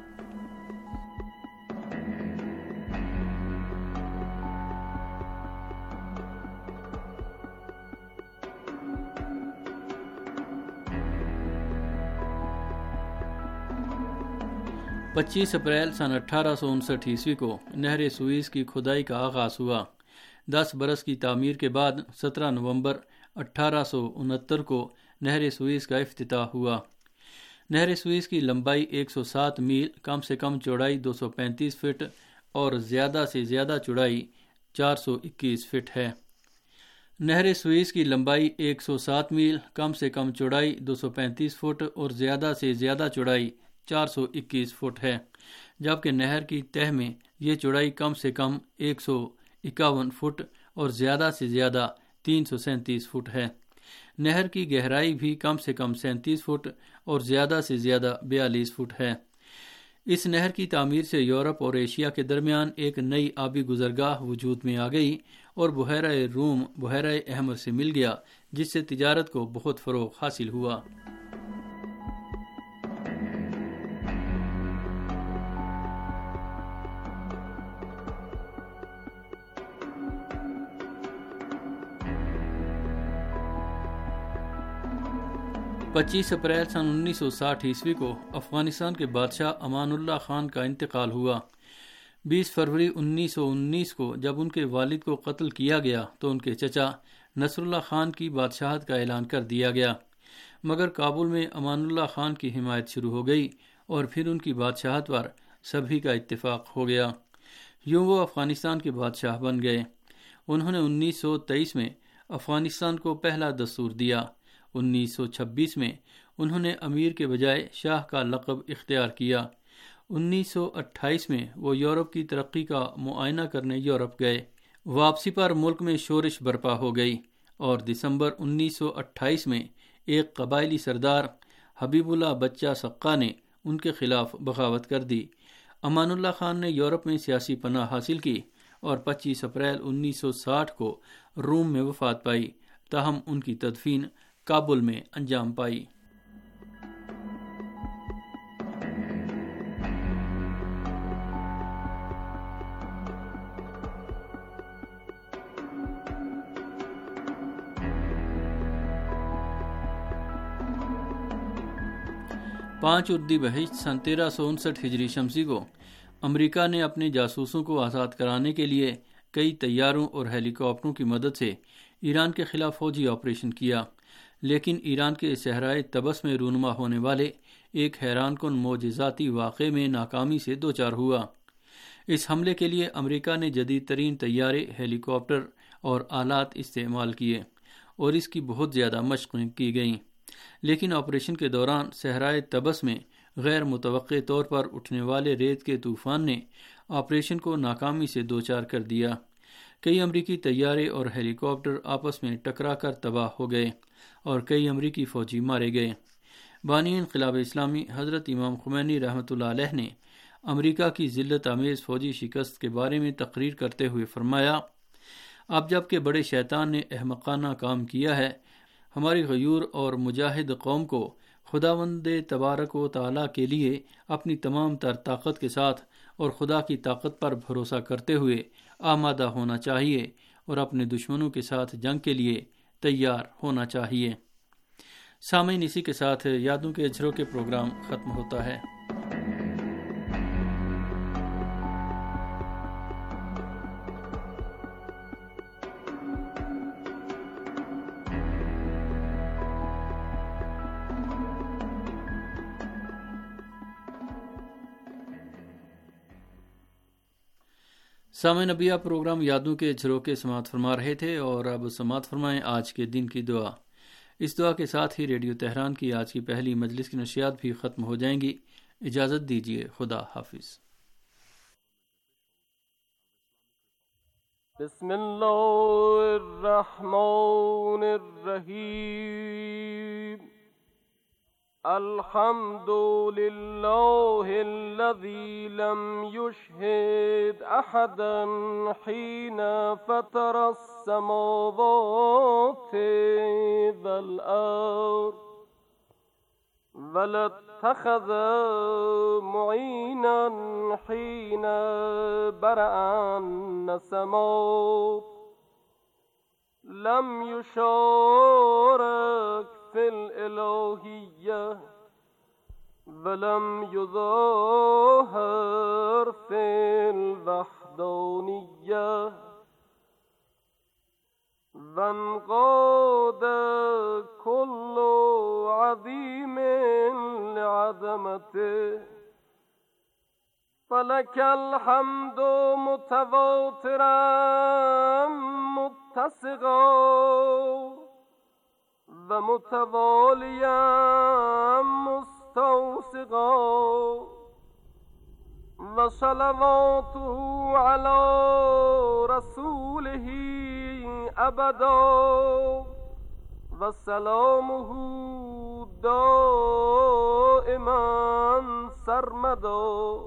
25 اپریل سن 1859 عیسوی کو نہر سوئز کی کھدائی کا آغاز ہوا۔ 10 برس کی تعمیر کے بعد 17 نومبر 1869 کو نہر سوئز کا افتتاح ہوا۔ نہر سوئز کی لمبائی 107 میل، کم سے کم چوڑائی 235 فٹ اور زیادہ سے زیادہ چوڑائی 421 فٹ ہے۔ نہر سوئز کی لمبائی 107 میل، کم سے کم چوڑائی 235 فٹ اور زیادہ سے زیادہ چوڑائی 421 فٹ ہے، جبکہ نہر کی تہہ میں یہ چوڑائی کم سے کم 151 فٹ اور زیادہ سے زیادہ 337 فٹ ہے۔ نہر کی گہرائی بھی کم سے کم 37 فٹ اور زیادہ سے زیادہ 42 فٹ ہے۔ اس نہر کی تعمیر سے یورپ اور ایشیا کے درمیان ایک نئی آبی گزرگاہ وجود میں آ گئی اور بحیرہ روم بحیرہ احمر سے مل گیا، جس سے تجارت کو بہت فروغ حاصل ہوا۔ پچیس اپریل سن 1960 عیسوی کو افغانستان کے بادشاہ امان اللہ خان کا انتقال ہوا۔ 20 فروری 1919 کو جب ان کے والد کو قتل کیا گیا تو ان کے چچا نصر اللہ خان کی بادشاہت کا اعلان کر دیا گیا، مگر کابل میں امان اللہ خان کی حمایت شروع ہو گئی اور پھر ان کی بادشاہت پر سبھی کا اتفاق ہو گیا۔ یوں وہ افغانستان کے بادشاہ بن گئے۔ انہوں نے 1923 میں افغانستان کو پہلا دستور دیا۔ 1926 میں انہوں نے امیر کے بجائے شاہ کا لقب اختیار کیا۔ 1928 میں وہ یورپ کی ترقی کا معائنہ کرنے یورپ گئے۔ واپسی پر ملک میں شورش برپا ہو گئی اور دسمبر 1928 میں ایک قبائلی سردار حبیب اللہ بچہ سقا نے ان کے خلاف بغاوت کر دی۔ امان اللہ خان نے یورپ میں سیاسی پناہ حاصل کی اور 25 اپریل 1960 کو روم میں وفات پائی، تاہم ان کی تدفین کابل میں انجام پائی۔ پانچ اردی بہشت سن 1359 ہجری شمسی کو امریکہ نے اپنے جاسوسوں کو آزاد کرانے کے لیے کئی طیاروں اور ہیلی کاپٹروں کی مدد سے ایران کے خلاف فوجی آپریشن کیا، لیکن ایران کے صحرائے طبس میں رونما ہونے والے ایک حیران کن معجزاتی واقعے میں ناکامی سے دوچار ہوا۔ اس حملے کے لیے امریکہ نے جدید ترین طیارے، ہیلی کاپٹر اور آلات استعمال کیے اور اس کی بہت زیادہ مشقیں کی گئیں، لیکن آپریشن کے دوران صحرائے طبس میں غیر متوقع طور پر اٹھنے والے ریت کے طوفان نے آپریشن کو ناکامی سے دوچار کر دیا۔ کئی امریکی طیارے اور ہیلی کاپٹر آپس میں ٹکرا کر تباہ ہو گئے اور کئی امریکی فوجی مارے گئے۔ بانی انقلاب اسلامی حضرت امام خمینی رحمۃ اللہ علیہ نے امریکہ کی ذلت آمیز فوجی شکست کے بارے میں تقریر کرتے ہوئے فرمایا، اب جب کہ بڑے شیطان نے احمقانہ کام کیا ہے، ہماری غیور اور مجاہد قوم کو خداوند تبارک و تعالیٰ کے لیے اپنی تمام تر طاقت کے ساتھ اور خدا کی طاقت پر بھروسہ کرتے ہوئے آمادہ ہونا چاہیے اور اپنے دشمنوں کے ساتھ جنگ کے لیے تیار ہونا چاہیے۔ سامعین، اسی کے ساتھ یادوں کے جھروکے پروگرام ختم ہوتا ہے۔ سامعین، ابھی آپ پروگرام یادوں کے جھروکے سماعت فرما رہے تھے اور اب سماعت فرمائیں آج کے دن کی دعا۔ اس دعا کے ساتھ ہی ریڈیو تہران کی آج کی پہلی مجلس کی نشریات بھی ختم ہو جائیں گی۔ اجازت دیجیے، خدا حافظ۔ بسم اللہ الرحمن الرحیم۔ الحمد للہ الذی لم یشہد احدا حین فطر السماوات والارض ولا اتخذ معینا حین برأ السماوات لم یشارک فی الالوہیہ ولم يظاهر في الوحدانية وانقاد كل عظيم لعظمته فلك الحمد متواترا متسقا ومتواليا مستوسقا وصلواته على رسوله أبدا وسلامه دائما سرمدا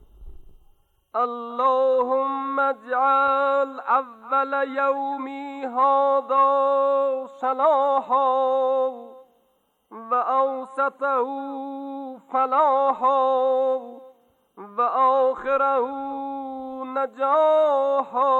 اللهم اجعل أول يومي هذا صلاحا وأوسطه فلاحا وآخره نجاحا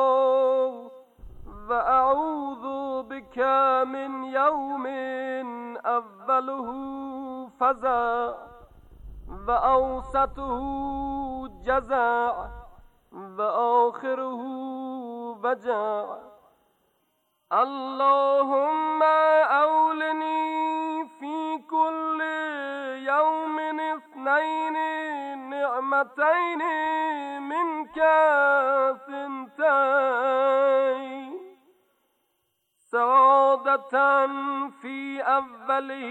وأعوذ بك من يوم أوله فزع وأوسطه جزع وآخره وجع اللهم أولني في كل يوم اثنين نعمتين منك ثنتين سعادة في أوله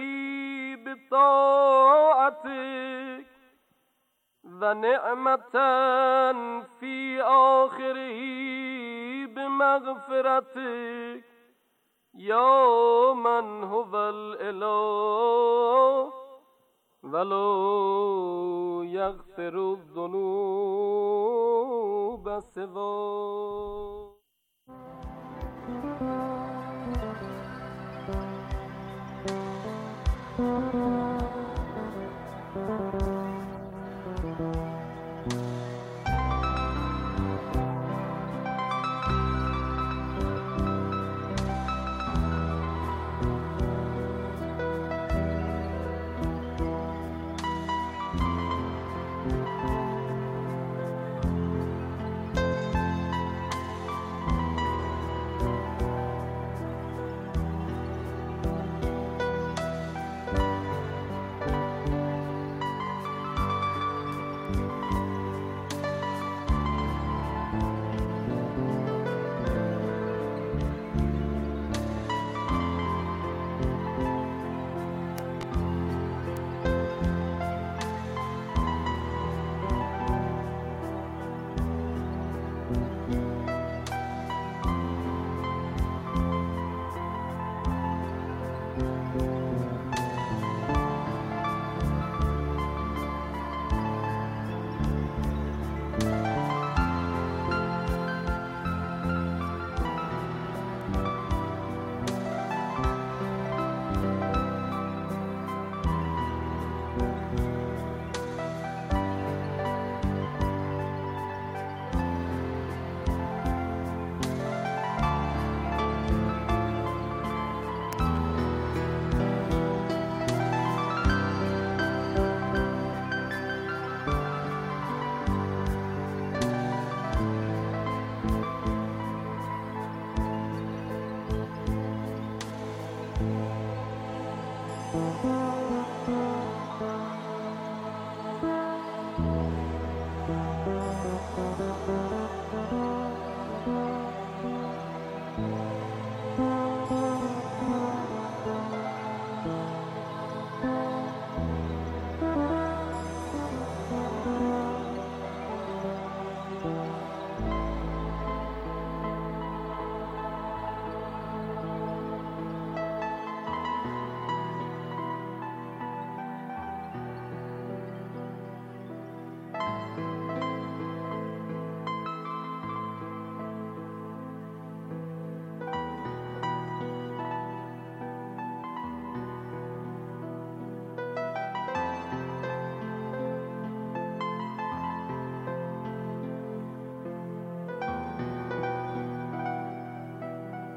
بطاعتك ونعمة في آخره بمغفرتك يا من هو الإله ولو يغفر الذنوب سواك